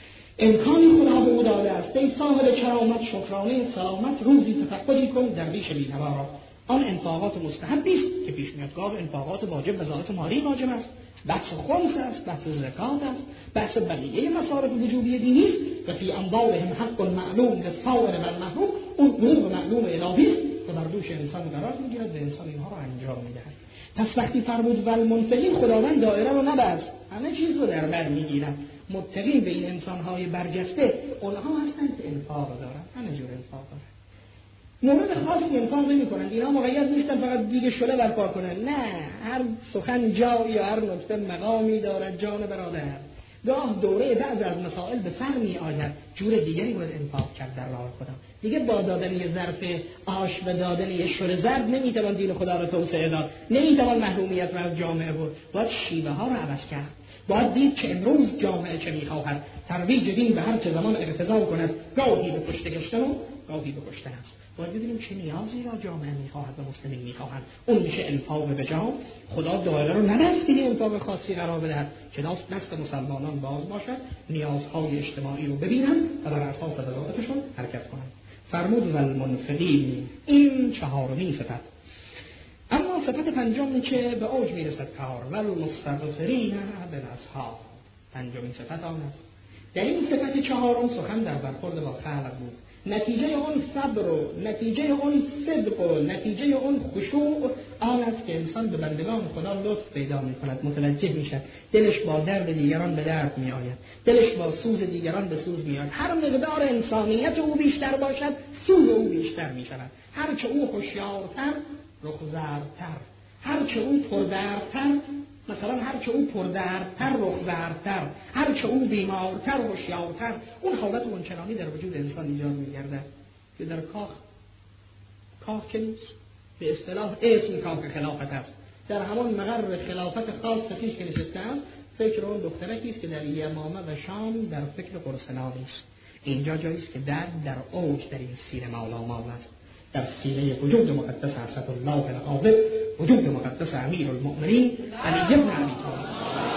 امکانی خدا به او داده است. ای صاحب کرامت شکرانه سلامت، روزی تفقدی کن درویش بی‌نوا را. آن انفاقات مستحبی است که پیش میاد. گاه انفاقات واجب به ذات مالی واجب است، بحث خمس است، بحث زکات است، بحث بقیه مصارف وجوبی دینی است. و فی اموالهم حق معلوم للسائل والمحروم، اون حقوق معلوم الهی است که بر دوش انسان قرار میگیرد و انسان اینها را انجام میدهد. پس وقتی فرمود والمنفقین، خداوند دایره رو نبست، همه چیز رو در بر میگیرد. متقین به این انسانهای برجسته اونها هستند که انفاق دارند، همه جور انفاق دارند، مورد خاصی انفاق نمی کنند. اینا مقید نیستن فقط دیگه شله برپا کنند، نه، هر سخن جایی یا هر نکته مقامی دارد. جان برادر، گاه دوره بعض از مسائل به سر می آید، جور دیگری باید انفاق کرد در راه خدا. دیگه با دادن یه ظرف آش و دادن یه شور زرد نمیتوان دین خدا را توسعه داد، نمیتوان محرومیت را از جامعه برد. باید شیوه ها را عوض کرد، باید دید که امروز جامعه چه میخواهد، ترویج دین به هر چه زمان اقتضا کند، گاهی به کشته گشتن و گاهی به کشتن است. باید ببینیم چه نیازی را جامعه میخواهد و مسلمین میخواهند، اون میشه انفاق به جا. خدا دایره رو نبست که انفاق خاصی قرار بدهد، که دست مسلمانان باز باشد، نیازهای اجتماعی رو ببینن و بر اساس وظایفشون حرکت کنند. فرمود والمنفقین، این چهارمین صفت. اما صفت پنجمی که به اوج میرسد کار، والمستغفرین بالاسحار، پنجمین صفت آن است. در این صفت چهارم سخن در برخورد با خلق بود. نتیجه اون صبر و نتیجه اون صدق و نتیجه اون خشوع آن است که انسان به بندگان خدا لطف پیدا می کند، متوجه می شد، دلش با درد دیگران به درد می آید، دلش با سوز دیگران به سوز می آید. هر مقدار انسانیت او بیشتر باشد، سوز او بیشتر می شود. هر چه او هوشیارتر، رخزردتر، هر چه او پردردتر، مثلا هر چه او پردردتر، رخزردتر، هر چه او بیمارتر، هوشیارتر، اون حالت اونچنانی در وجود انسان ایجاد می‌گردد که در کاخ که نیست، به اصطلاح اسم کاخ خلافت است، در همان مقر خلافت خاص پیش که نشستم، فکر اون دخترکی است که در یمامه و شام در فکر قرصناوی است. اینجا جایی است که در اوج در این سینه مالامال است، در سینه وجود مقدس حضرت الله القابض، وجود مقدس امیر المؤمنین علی بن ابی طالب.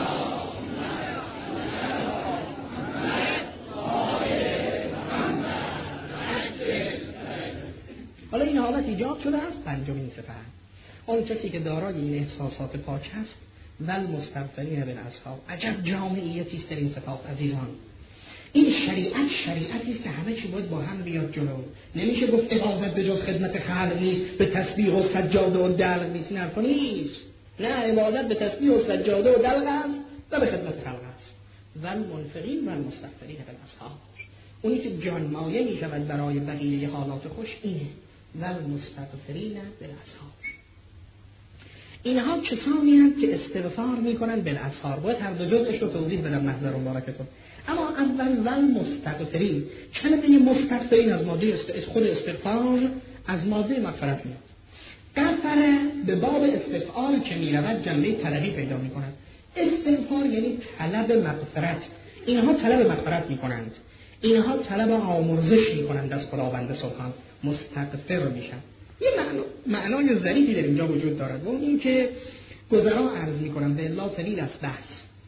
حالا این حالت ایجاد شده است. پنجمین صفت، اون کسی که دارای این احساسات پاک است، والمستغفرین بالاسحار. عجب جامعیتی است در این صفات عزیزان. این شریعتی است که همه چی باید با هم بیاد جلو. نمیشه گفت عبادت به جز خدمت خلق نیست، به تسبیح و سجاده و دلق نیست. نه، نیست. نه، عبادت به تسبیح و سجاده و دلق است و به خدمت خلق است. والمنفقین والمستغفرین بالاسحار، اونی که جان مایه می شود برای بقیه حالات خوش اینه. والمستغفرین بالاسحار، اینها کسانی هستند که استغفار میکنن بالاسحار. باید هر دو جزءش رو توضیح بدم محضر مبارکتون. اما اول والمستغفرین، کلمه مستغفرین از ماده خود استغفار، از ماده مغفرت میاد. غفر به باب استفعال که میرود جنبه طلبی پیدا میکند. استغفار یعنی طلب مغفرت، اینها طلب مغفرت میکنند. اینها طلب آمرزش میکنند از خداوند سبحان، مستغفر میشن. یه معنای ظریفی در اینجا وجود دارد و این که گذرا عرض میکنم به الا طویل از بحث.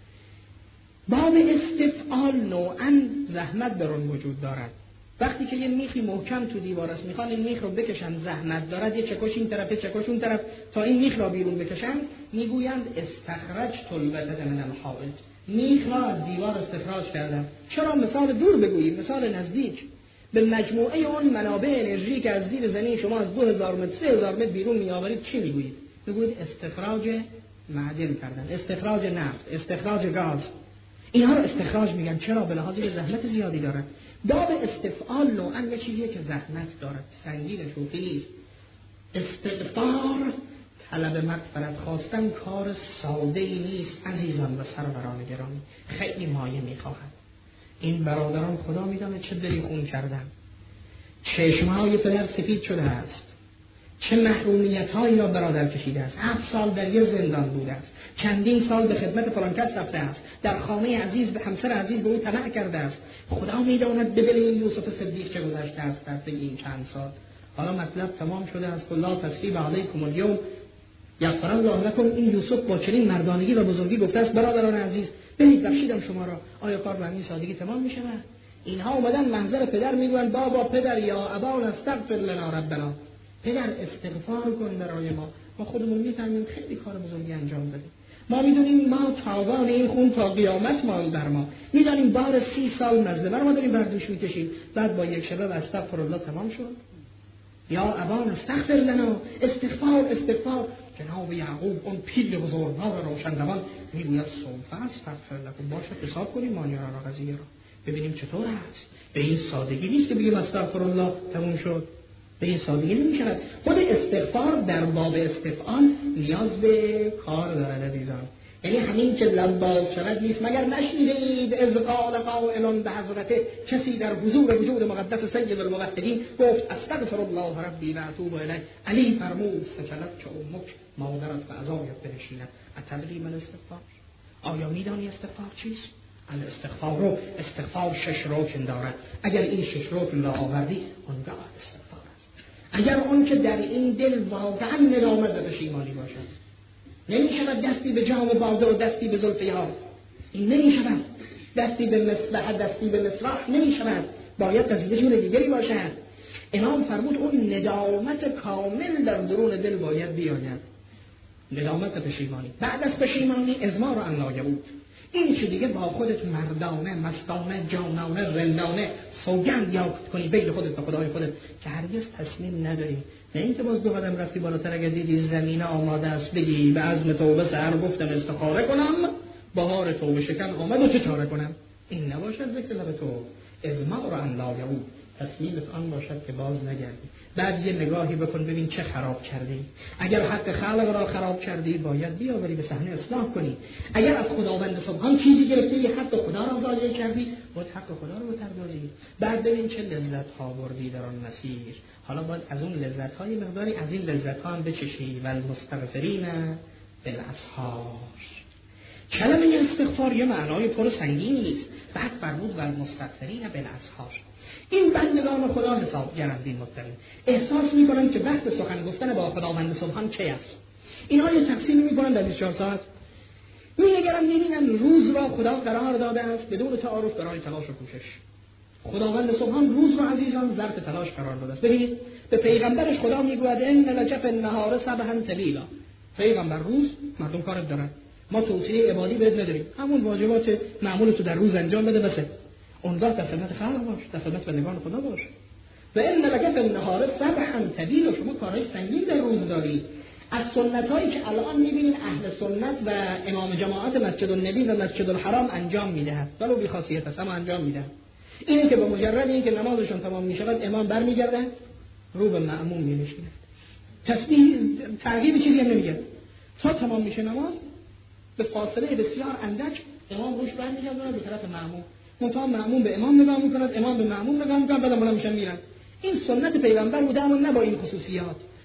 باب استفعال نوعا زحمت در اون وجود دارد. وقتی که یه میخی محکم تو دیوار است میخوان این میخ رو بکشن، زحمت دارد، یه چکش این طرف چکش اون طرف تا این میخ را بیرون بکشن، میگویند استخرجت الوتد من الحائط، میخ را از دیوار استخراج کردم. چرا مثال دور بگوییم؟ مثال نزدیک. به مجموعه اون منابع انرژی که از زیر زمین شما از 2000 متر 3000 متر بیرون میآورید چی میگویید؟ میگویید استخراج معدن کردن، استخراج نفت، استخراج گاز. اینها رو استخراج میگن. چرا؟ به لحاظ زحمت زیادی دارد. باب استفعال نوعا یه چیزیه که زحمت دارد، سنگین شوخی نیست. استغفار، طلب مغفرت خواستن، کار ساده ای نیست عزیزان و سروران گرامی، خیلی مایه میخواهد. این برادران خدا میدونه چه دلی خون کردن، چشمهای پدر سفید شده است، چه محرومیت‌هایی را برادر کشیده است. 7 سال در یه زندان بوده است، چندین سال به خدمت فلان کس رفته است، در خانه عزیز به همسر عزیز به او طمع کرده است. خدا میداند به دل این یوسف صدیق چه گذشته است در این چند سال. حالا مطلب تمام شده است. لا تثریب علیکم اليوم یغفر الله لکم. این یوسف با چنین مردانگی و بزرگی گفته است برادران عزیز برید بخشیدم شما را. آیا کار به همین سادگی تمام میشه؟ اینها اومدن منظر پدر میگویند بابا پدر یا ابا استغفر لنا ربنا، پدر استغفار کن برای ما. ما خودمون میفهمیم خیلی کار بزرگی انجام دادیم. ما میدونیم ما تاوان این خون تا قیامت مال بر ما، میدونیم بار 30 سال مظلمه رو ما داریم بر دوش میکشیم. بعد با یک شبه استغفر الله تمام شد. یا ابا استغفر لنا، استغفار استغفار. جناب یعقوب اون پیر بزرگوار روشنروان میگوید سوف استغفر لكم، باشه حساب کنیم ماجرا را، قضیه را ببینیم چطور است. به این سادگی نیست که بگیم استغفر الله تموم شد، به این سادگی نمیشه. خود استغفار در باب استفعال نیاز به کار دارد عزیزان. یعنی همین که لب باز شود نیست. مگر نشنیدید از قال قائل به حضرته، کسی در حضور وجود مقدس سید الموحدین گفت استغفر الله ربی و اتوب الیه. علی فرمود سکلت که امک، مادرت به عذابت بنشیند. اتدری من استغفار؟ آیا میدانی استغفار چیست؟ الاستغفار رو، استغفار 6 رکن دارد. اگر این 6 رکن را آوردی اونگاه استغفار است. اگر اون که در این دل واقعا ندامت و پشیمانی باشد، نمیشود دستی به جام باده و دستی به زلف یار، این نمیشود. دستی به مصلحت دستی به مصلح نمیشود، باید قضیه جور دیگری باشد. امام فرمود اون ندامت کامل در درون دل باید بیاید، ندامت پشیمانی. بعد از پشیمانی ازمار عن لا یعود. این چه دیگه با خودت مردانه مستانه جانانه رندانه سوگند یاد کنی بین خودت و خدای خودت که هرگز تصمیم نداری. نه اینکه باز 2 قدم رفتی بالاتر اگر دیدی زمین آماده است بگی به عزم توبه سحر گفتم استخاره کنم، بهار توبه شکن آمد و چه چاره کنم. این نباشد ذکر لب تو. ازمار عن لا یعود، تصمیمت آن باشد که باز نگردی. بعد یه نگاهی بکن ببین چه خراب کردی. اگر حق خلق را خراب کردی باید بیاوری به صحنه اصلاح کنی. اگر از خداوند سبحان چیزی گرفتی یه حق خدا را ضایع کردی باید حق خدا رو بپردازی. بعد ببین چه لذت ها بردی در آن مسیر. حالا باید از اون لذت های مقداری از این لذت ها هم بچشی. و المستغفرین بالاسحار. کلمه استغفار یه معنای پر سنگینی نیست. بعد فرمود و المستغفرین بالاسحار. این بندگان خدا حساب گرندین مطمئن احساس میکنن که وقت سخن گفتن با خداوند سبحان چه است. اینها یه تقسیم میکنن در 24 ساعت. مینگرن میبینن روز را خدا قرار داده است بدون تعارف برای تلاش و کوشش. خداوند سبحان روز را عزیزان ظرف تلاش قرار داده است. ببینید به پیغمبرش خدا میگوید ان لجف النهار سبحا طویلا. پیغمبر روز مردم کار دارن، ما توصیه عبادی بهت نداریم، همون واجبات معمول تو در روز انجام بده بس. اون وقت در خدمت خلق باش، در خدمت بندگان خدا باش. و ان لجف النهار سبحا طویلا، شما کارهای سنگین در روز دارید. از سنتایی که الان میبینید اهل سنت و امام جماعت مسجد النبی و مسجد الحرام انجام میدهد، ولو بی خاصیت است اما انجام میدهد. اینه که به مجرد اینکه نمازشون تمام میشود امام برمیگرده رو به مأموم مینشیند، تسبیح ترغیب چیزی هم نمیگه تا تمام میشه نماز به فاصله بسیار اندک امام روش برمیگرده به طرف مأموم. منتها مأموم به امام نگاه میکند، امام به مأموم نگاه میکند، بعد بالا میشن میرن. این سنت پیغمبر بوده اما نه با این خصوصیات.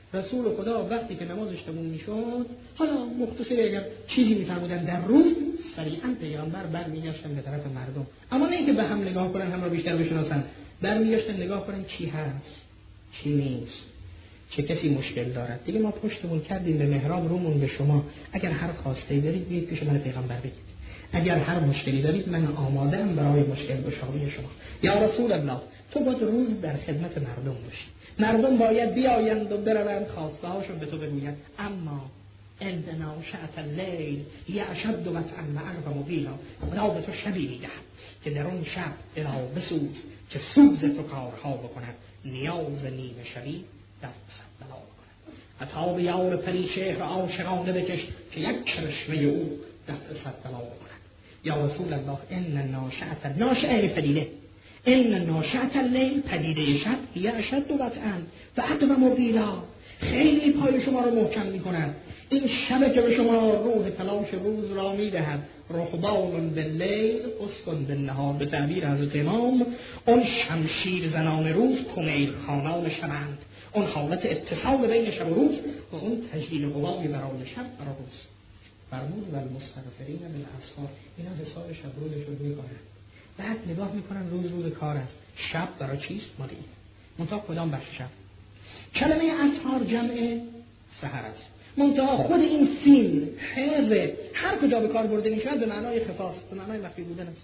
رسول خدا وقتی که نمازش تموم میشد، حالا مختصر اگر چیزی میفرمودن در روز، سریعا پیامبر برمیگشتن به طرف مردم، اما نه اینکه به هم نگاه کنن، هم را بیشتر بشناسن، برمیگشتن نگاه کنن چی هست چی نیست، چه کسی مشکل دارد. دیگه ما پشتمون کردیم به محراب، رومون به شما. اگر هر خواسته دارید بیاید پیش من پیغمبر بگید، اگر هر مشکلی دارید من آماده ام برای مشکل گشایی شما. یا رسول الله، تو باید روز در خدمت مردم باشی، مردم باید بیایند و بروند خواسته هاشون به تو بگویند. اما ان ناشئة اللیل هی اشد وطئا و مبینا، خدا به تو شبی میدهد که در اون شب الا بسوز که سوز تو کارها بکند، نیاز نیمه شبی در صد بلا بکند. عطا یار پری شهر عاشقانه بکش که یک کرشمه او دفع صد بلا بکند. یا رسول الله، ان ناشئة پدیده، ان ناشئة اللیل پدیده شب هی اشد وطئا و عقب مبینا، خیلی پای شما رو محکم می‌کند. این شب که به شما روح تلاش روز را می‌دهد، رهبان باللیل اسکن بالنهار، به تعبیر حضرت امام اون شمشیر زنان روز کمیل خانان شبند، اون حالت اتصال بین شب و روز و اون تجلیل قوای برای شب برای روز. فرمود و المستغفرین بالاسحار، اینا حساب شب روزشون می‌کنن، بعد نگاه می‌کنن روز کار است، شب برای چیست؟ مالی منتها کدام بخش شب؟ کلمه اسحار جمع سحر است، منتها خود این سین حر هر کجا به کار برده میشود به معنای خفاست، به معنای مخفی بودن است.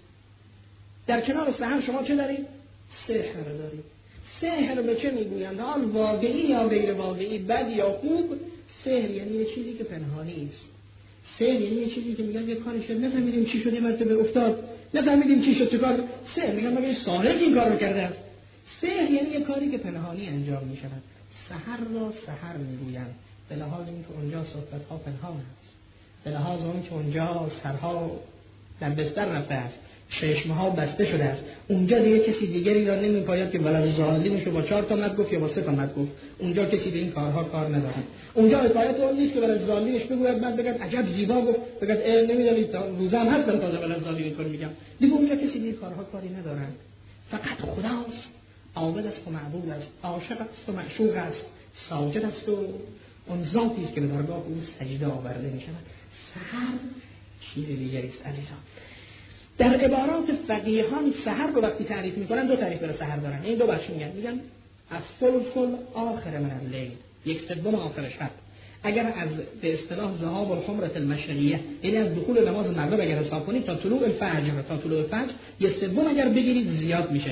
در کنار سحر شما چه دارید؟ سحر دارید. سحر به چه میگویند؟ حال واقعی یا غیر واقعی، بد یا خوب. سحر یعنی یه چیزی که پنهانی است. سحر یعنی یه چیزی که میگن یه کاری شد نفهمیدیم چی شد، مرتبه افتاد نفهمیدیم چی شد، چه کار. سحر میگن مگه صالح این کارو کرده است. سحر یعنی یه کاری که پنهانی انجام میشود. سحر را سحر میگویند به لحاظ اینکه اونجا صحبت‌ها پنهان است، به لحاظ اینکه اونجا سرها در بستر رفته است، چشم‌ها بسته شده است، اونجا دیگه کسی دیگری را نمی‌پاید که ولذالینش با 4 تا مد گفت یا با 3 تا مد گفت، اونجا کسی به این کارها کار ندارد. اونجا حکایت اون نیست که ولذالینش بگوید بعد بگید عجب زیبا گفت، بگید نمی‌دونید روزم هستم تازه ولذالین اینطور میگم. دیگه اونجا کسی دیگه کارها کاری ندارد. فقط خداست، عابد است و معبود است، عاشق است و معشوق است، ساجد است و اون ذاتی است که به درگاه او سجده آورده می شود. سحر چیز دیگری است عزیزان. در عبارات فقیهان سحر رو وقتی تعریف می کنن، 2 تعریف برای سحر دارن. این 2 بخش میگن الثلث آخر من اللیل، 1/3 آخر شب. اگر از به اصطلاح ذهاب الحمرة المشرقیه، یعنی از دخول نماز مغرب اگر حساب کنید تا طلوع الفجر 1/3 اگر بگیرید زیاد میشه،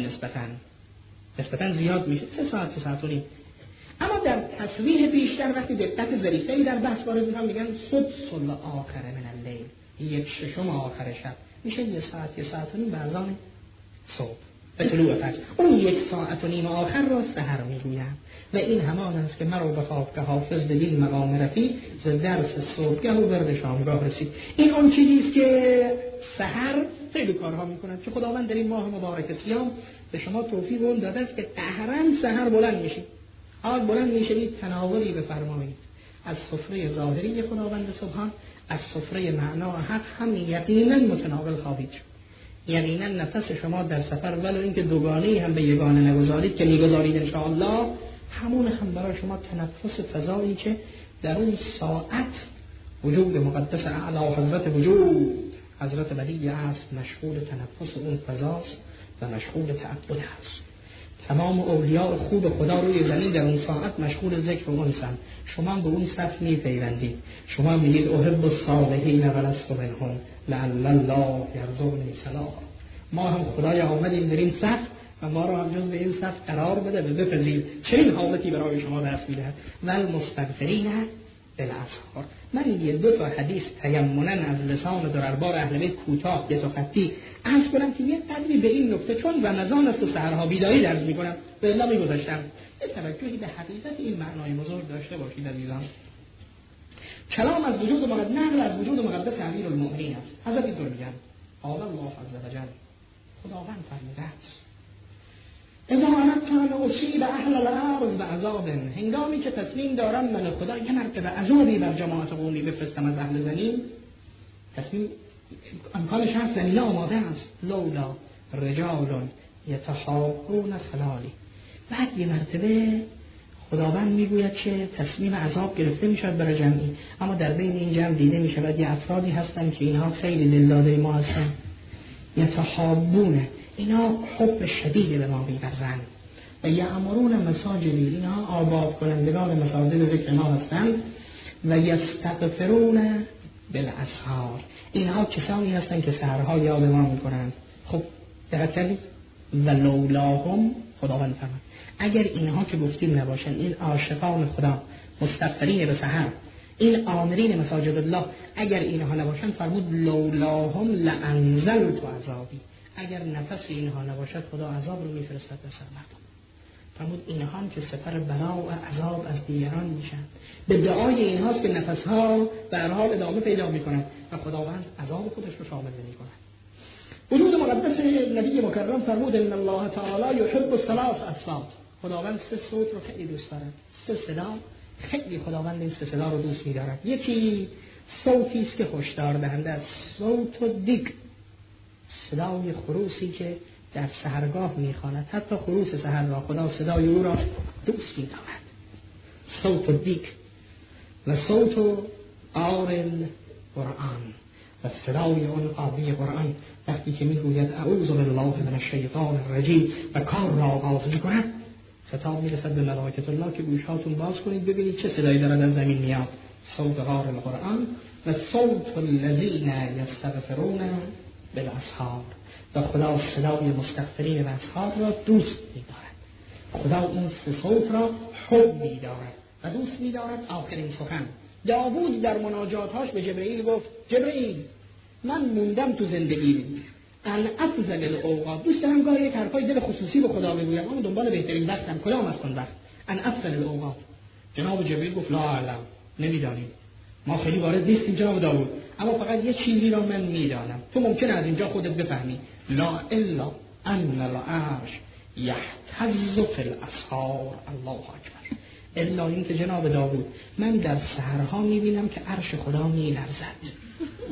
نسبتاً زیاد میشه، 3 ساعت 3 ساعت و نیم. اما در تصویح بیشتر وقتی دقت ظریفی در بحث وارد میشن میگن سدس آخر من اللیل، 1/6 آخر شب، میشه 1 ساعت 1 ساعت و نیم به اذان صبح به طلوع فجر. اون 1 ساعت و نیم آخر را سحر میگویند و این همان است که مرا بخواب که حافظ دلیل مقام رفیع ز درس صبحگه و ورد شامگاه رسید. این اون چیزی است که سحر خیلی کارها میکند که خداوند در این ماه مبارک صیام به شما توفیق اون داده است که قهرا سحر بلند میشید. حال بلند میشید تناولی بفرمایید از سفره ظاهری خداوند سبحان، از سفره معنا حق هم یقینا متناول خواهید شد. یقینا نفس شما در سفر ولو اینکه دوگانه هم به یگانه نگذارید که میگذارید ان شاء الله، همون هم برای شما تنفس فضایی که در اون ساعت وجود مقدس اعلی حضرت وجود حضرت ولی است مشغول تنفس اون فضاست و مشغول تعبد است. تمام اولیاء خوب خدا روی زمین در اون ساعت مشغول ذکر و انسان. شما به اون صف میپیوندید، شما میگید احب الصالحین ولست منهم لعل الله یرزقنی صلاحا. ما هم خدای آمدیم در این صف و ما رو هم جز به این صف قرار بده و بپذیر. چنین حالتی برای شما دست میدهد. والمستغفرین بالاسحار. من یه 2 تا حدیث تیمنا از لسان دربار اهل بیت کوتاه 2 تا خطی عرض کنم که یه قدری به این نکته، چون رمضان است و سحرها بیداری درس میکنم به الله میگذاشتم، یه توجهی به حقیقت این معنای بزرگ داشته باشید عزیزان. کلام از وجود مقدس، نقل از وجود مقدس امیر المؤمنین است. حضرت اینطور میگن قال الله عز وجل، خداوند فرموده است اذا اردت ان اصیب اهل الارض بعذاب، هنگامی که تصمیم دارم من خدا یه مرتبه عذابی بر جماعت قومی بفرستم از اهل زمین، تصمیم امکانش هست، زمینه آماده است، لولا رجال یتحابون خلالی. بعد یه مرتبه خداوند میگوید که تصمیم عذاب گرفته میشد برای جمعی، اما در بین این جمع دیده میشود یه افرادی هستن که اینها خیلی دلداده ما هستن، یتحابونه، اینا حب شدیدی به ما می‌ورزند و یأمرون مساجدی، اینها آباد کنندگان مساجد ذکر ما هستند و یستغفرون بالاسحار، اینها کسانی هستند که سحرها یاد ما میکنند. خب دقت کردید؟ و لولاهم، خداوند فرمود اگر اینها که گفتیم نباشن، این عاشقان خدا مستغفرین به سحر، این آمرین مساجد الله، اگر اینها نباشن فرمود لولاهم لانزلت عذابی، اگر نفس اینها نباشد خدا عذاب رو میفرستد به سر مردم. فرمود اینها هم که سپر بلا و عذاب از دیگران میشن، به دعای اینهاست که نفسها به هر حال ادامه پیدا میکنند و خداوند عذاب خودش رو شامل نمیکنه. وجود مقدس نبی مکرم فرمود ان الله تعالی یحب ثلاث اصوات، خداوند سه صوت رو خیلی دوست دارد، سه صدا خیلی خداوند این سه صدا رو دوست می‌دارد. یکی صوتی است که هشدار دهنده است، صوت و دیگ، صدای خروسی که در سحرگاه می‌خواند، حتی خروس سحر را خدا صدای او را دوست می‌دارد، صوت و دیگ. و صوت آرل قرآن، و صدای اون قاضی قرآن وقتی که میگوید اعوذ بالله من الشیطان الرجیم و کار را آغاز می‌کند، خطاب میرسد به ملائکه الله که گوشاتون باز کنید ببینید چه صدایی دارد از زمین میاد، صوت غار القرآن و صوت الذین یستغفرون بالاسحار، و خدا صدای مستغفرین به اسحار را دوست می‌دارد. خدا این سه صوت را حب می‌دارد و دوست می‌دارد. آخرین سخن داوود در مناجات‌هاش به جبرئیل گفت جبرئیل من موندم تو زندگی ان افضل الاوقات، دوست دارم گاهی یک حرفای دل خصوصی به خدا بگویم، اما دنبال بهترین وقتم کدام است اون وقت؟ ان افضل الاوقات. جناب جبرئیل گفت لا اعلم، نمیدانیم، ما خیلی وارد نیستیم جناب داوود، اما فقط یه چیزی را من میدانم، تو ممکنه از اینجا خودت بفهمی، لا الا ان العرش یهتز فی الاسحار، الله اکبر، الا این که جناب داوود من در سحرها میبینم که عرش خدا میلرزد،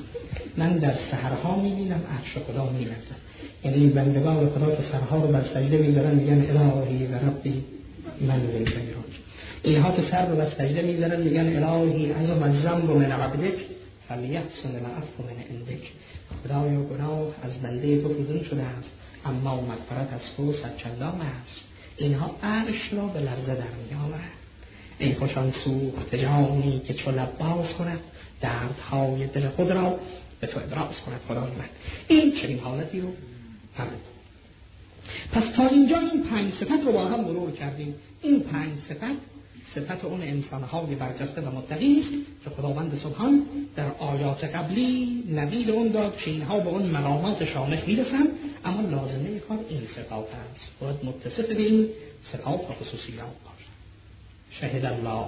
من در سحرها میبینم عرش خدا میلرزد. یعنی بندگان خدا که سرها رو بر سجده میذارن میگن الهی و ربی من الیک راجع، اینها که سر رو بر سجده میذارن میگن الهی عظم الذنب من عبدک فلیحسن العفو من عندک، خدایا گناه از بنده تو فزون شده است اما مغفرت از تو صدچندان است. اینها عرش را به لرزه در میآورند. ای خوش آن سوخته جانی که چو لب باز کند دردهای دل خود را به تو ابراز کند. خدای من این چنین حالتی رو فرمود. پس تا اینجا این 5 صفت رو با هم مرور کردیم. این 5 صفت اون انسان‌های برجسته و متقی است که خداوند سبحان در آیات قبلی نوید اون داد که اینها به اون مقامات شامل میرسن، اما لازمه کار این صفات است، باید متصف به این صفات و خصوصیات باشه. شهد الله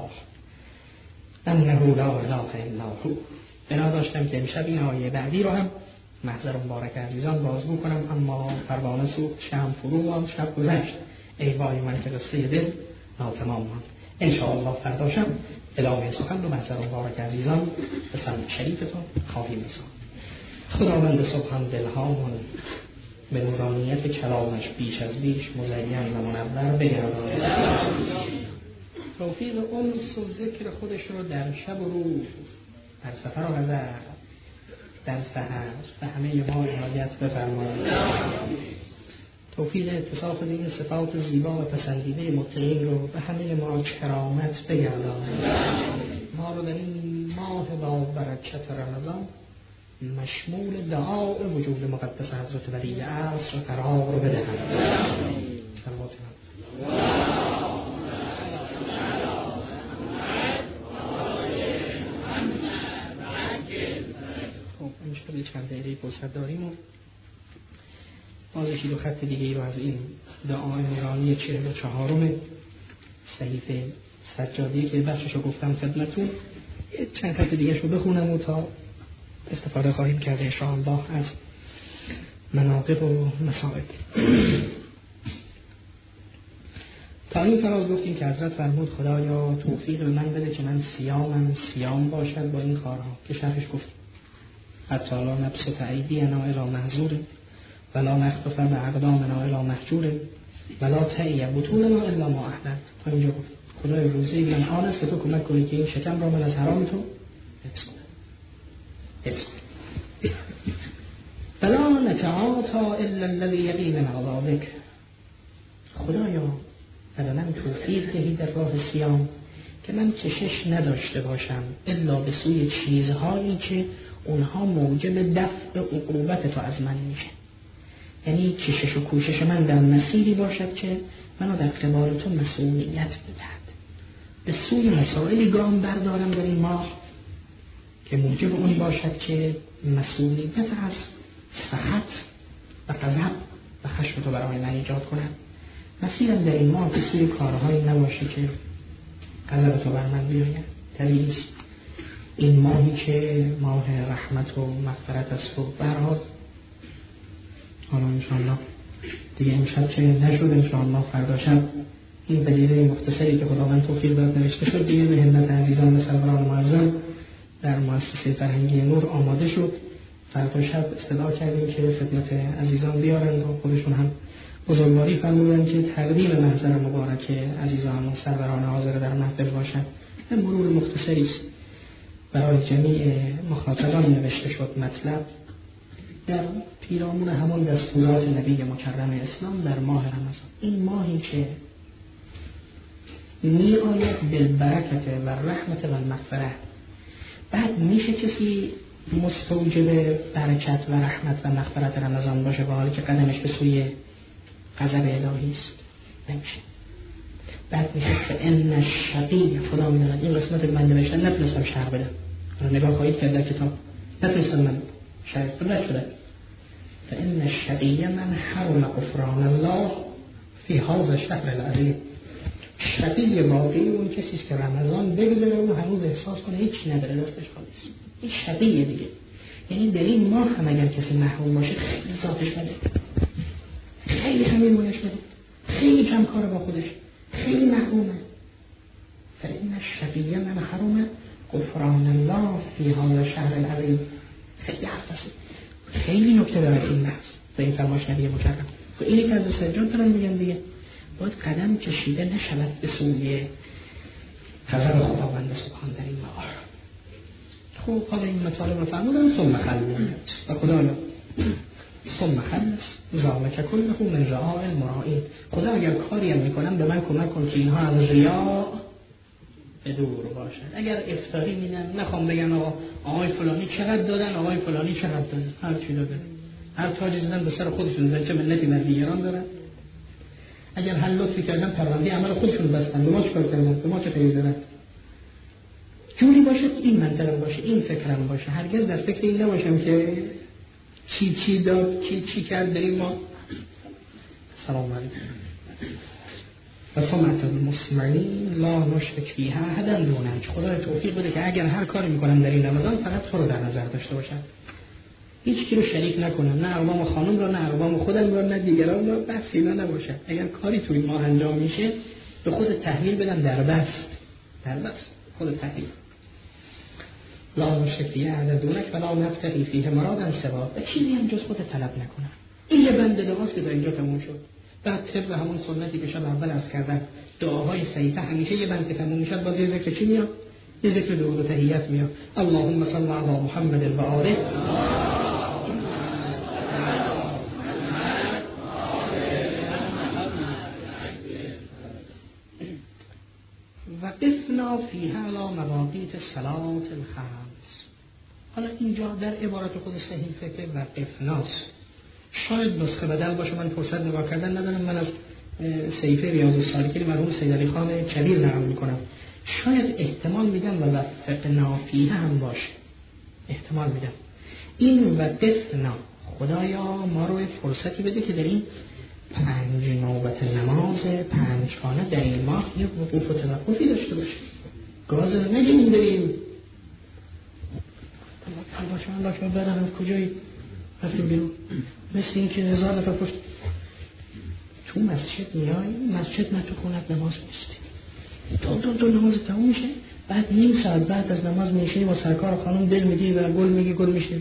انه لا اله الا هو. بنا داشتم که امشب این آیه بعدی رو هم محضر مبارک عزیزان بازگو کنم، اما پروانه سوخت، شمع فرو ماند، شب گذشت، ای وای من که قصه دل ناتمام ماند. انشاءالله فردا شب ادامه سخن رو محضر مبارک عزیزان به سمت شریفتون خواهیم رساند. خداوند سبحان دلهامون به نورانیت کلامش بیش از بیش مزین و منور بگرداند. توفیق انس و ذکر خودش رو در شب و روز، در سفر و حضر، در سحر و همه ما عنایت بفرمایید. توفیق اتصاف این صفات زیبا و پسندیده متقین رو به همه ما کرامت بگرداند. ما رو در این ماه با برکت رمضان مشمول دعای وجود مقدس حضرت ولی عصر قرار رو بدهند. سلامات امشب چند دقیقه فرصت داریم و باز یکی دو خط دیگه رو از این دعای نورانی 44 صحیفه سجادی که بخششو گفتم خدمتون، چند خط دیگه شو بخونم و تا استفاده خواهیم کرده انشاءالله از مناقب و مسائل. تا این فراز گفتیم که حضرت فرمود خدایا توفیق به من بده که من سیام باشد با این کارها که شرحش گفتیم. حتی لا نبسط ایدینا الی محظور ولا نخطف باقدامنا الی محجور ولا تعی بطوننا الا ما احدث. تا اینجا گفتیم. خدای روزی من آن است که تو کمک کنی که این شکم را من از حرام تو حفظ کنم. فلا نتعاطا الا الذي يقي من عذابك. خدایا به من توفیق دهی در راه صیام که من کشش نداشته باشم الا به سوی چیزهایی که اونها موجب دفع عقوبت تو از من میشه. یعنی کشش و کوشش من در مسیری باشد که منو در قبال تو مسئولیت بدهد، به سوی مسائلی گام بردارم در این ماه که موجب اون باشد که مسئولیت از سخط و غضب و خشم تو برای من ایجاد کنم. مسیرم در این ماه به سوی کارهایی نباشه که غضب تو بر من بیاید. طبیعی است این ماهی که ماه رحمت و مغفرت است و برحال حالا انشاءالله دیگه امشب که نشد انشاءالله فردا شب این وجیزه مختصری که خداوند توفیق داد نوشته شد دیگه به همت عزیزان سروران معظم در مؤسسه فرهنگی نور آماده شد. فردا شب استدعا کردیم که خدمت عزیزان بیارن و خودشون هم بزرگواری فرمودن که تقدیم محضر مبارک عزیزان و سروران حاضر در محفل باشند. این مرور مختصری است برای جمیع مخاطبان نوشته شد. مطلب در پیرامون همون دستورات نبی مکرم اسلام در ماه رمضان، این ماهی که می آید بالبرکت و رحمت و مغفرت، بعد میشه کسی مستوجب برکت و رحمت و مغفرت رمضان باشه با حالی که قدمش به سوی غضب الهی است؟ نمیشه. بعد میشه فإن الشقی، خدا میداند این قسمت من نوشتن نتونستم شرح بدم، نگاه خواهید کرد در کتاب نتونستم من شرح بدم. فإن الشقی من حرم غفران الله فی هذا الشهر العظیم. شقی واقعی اون کسی است که رمضان بگذره و هنوز احساس کنه هیچ نداره، دستش خالی است. این شقیه دیگه. یعنی در این ماه هم اگر کسی محروم باشه خیلی ذاتش بده، خیلی خمیرونش بده، خیلی کم کاره با خودش، خیلی محرومه. فإن الشقی من حرم غفران الله فی هذا الشهر العظیم. خیلی حساسی، خیلی نکته داره این بحث به این فرمایش نبی مکرم. و اینی که از سجاد دارن میگن دیگه باید قدم کشیده نشود به سوی غضب خداوند سبحان در این ماه. خب حالا این مطالب رو فرمودن ثم خلص و خدایا ثم خلص ذالک کله من رعاء المرائین. خدا اگر کاری هم میکنم به من کمک کن که اینها از ریا به دور باشد. اگر افطاری میدن نخوام بگن آقای فلانی چقدر دادن، آقای فلانی چقدر دادن، هر چی دادن، هر تاجی زدن به سر خودشون زدن، چه منتی بر دیگران دارن. اگر هر لطفی کردن پرونده عمل خودشون بستن، به ما چیکار کردن، به ما چه خیلی دارن. جوری باشه این منطقه باشه، این فکرم باشه، هرگز در فکر این نباشم که چی داد، چی کرد در این ما. سلام علیکم. و سمعت المسلمین لا نشرک بها احدا دونک. خدا توفیق بده که اگر هر کاری میکنم در این رمضان فقط تو رو در نظر داشته باشم، هیچ کی رو شریک نکنم، نه ارباب خانم رو، نه ارباب خودم رو، نه دیگران رو، بس اینا نباشه. اگر کاری توی ما انجام میشه به خود تحویل بدم در بست خود تحویل. لا نشرک بها احدا دونک ولا نبتغی فیه مرادا سوا. و چیزی هم جز خود طلب نکنم. این یه بند دعاست که در اینجا تموم شد. بعد طبق همون سنتی که شب اول از کردن دعاهای صحیفه همیشه یه بند که تموم میشد باز یه ذکر چی میاد؟ یه ذکر درود و تحیت میاد. اللهم صل علی محمد و آله و قفنا فیها لا مواقیت الصلاة الخمس. حالا اینجا در عبارت خود صحیفه که و قفناست، شاید نسخه بدل باشه، من فرصت نگاه کردن ندارم. من از صحیفه ریاض الصالحین مرحوم سید علی خان کبیر نقل میکنم. شاید احتمال میدم و وفقنا فیه هم باشه، احتمال میدم این وقفنا. خدایا ما رو فرصتی بده که در این 5 نوبت نماز 5 خانه در این ماه یه وقوف و توقفی داشته باشه. گاز رو نگیم بریم الله که برم از کجایی رفتیم بیرون، مثل این که 1000 نفر پشت تو مسجد میای، مسجد نه تو خونت نماز میستی، تو نماز تموم میشه، بعد نیم ساعت بعد از نماز میشی با سرکار خانم دل میدی و گل میگی، گل میشه.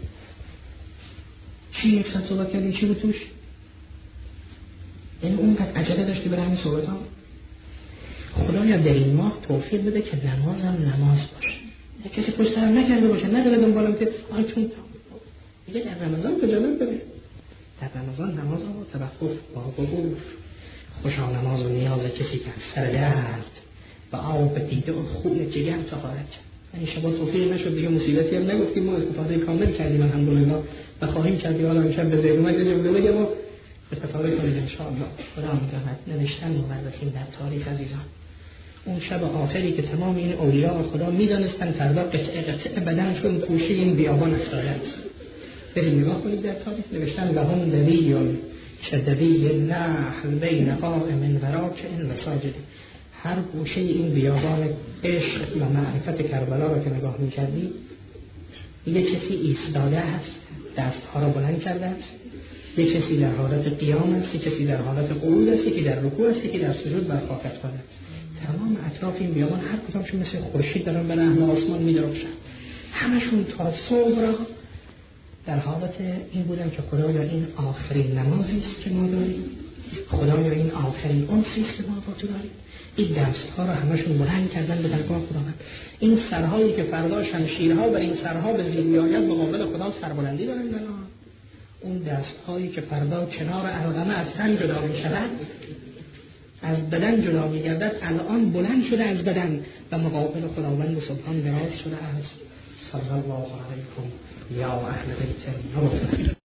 چی 100 صحبت کردی، چی بود توش؟ یعنی اون قد عجله داشتی برای همین صحبت ها؟ خدایا در این ماه توفیق بده که نمازم نماز باشه، کسی پشت سرم نکرده باشه، نداره دنبالم که چون میگه در رمضان خجالت بده. در رمضان نماز با توقف، با وقوف، خوشا نماز و نیاز کسی که سر درد و آب دیده و خون جگر طهارت. این شبا توفیق نشد دیگه، مصیبتی هم نگفتیم، ما استفاده کامل کردیم الحمدلله و خواهیم کردیم. حالا امشب به ذهن اومد یه جمله بگم و استفاده کنید ان شاء الله. خدا می‌داند نوشتن مورخین در تاریخ عزیزان، اون شب آخری که تمام این اولیاء خدا می‌دانستن فردا قطعه قطعه بدنشون پوشی این بیابان افتاده است. بریم نگاه کنید در تاریخ، نوشتن لهم دویون شدوی نحل بین قائم و راکع و ساجد. هر گوشه این بیابان عشق و معرفت کربلا رو که نگاه می‌کردید، یه کسی ایستاده است، دست‌ها را بلند کرده است، یه کسی در حالت قیام است، یه کسی در حالت قعود است، یکی در رکوع است، یکی در سجود بر خاک افتاده است. تمام اطراف این بیابان هر کدامشون مثل خورشید دارن به اهل آسمان می‌درخشن. همشون تا صبح را در حالت این بودن که خدایا این آخرین نمازی است که ما داریم، خدایا این آخرین انسی است که ما با تو داریم. این دست‌ها را همشون بلند کردن به درگاه خداوند. این سرهایی که فردا شمشیرها بر این سرها به زیر می‌آید مقابل خدا سربلندی دارن الان. اون دست‌هایی که فردا کنار علقمه از تن جدا می‌شود، از بدن جدا می‌گردد، الان بلند شده از بدن و مقابل خداوند سبحان دراز شده است. صلی الله علیکم یا اهل بیت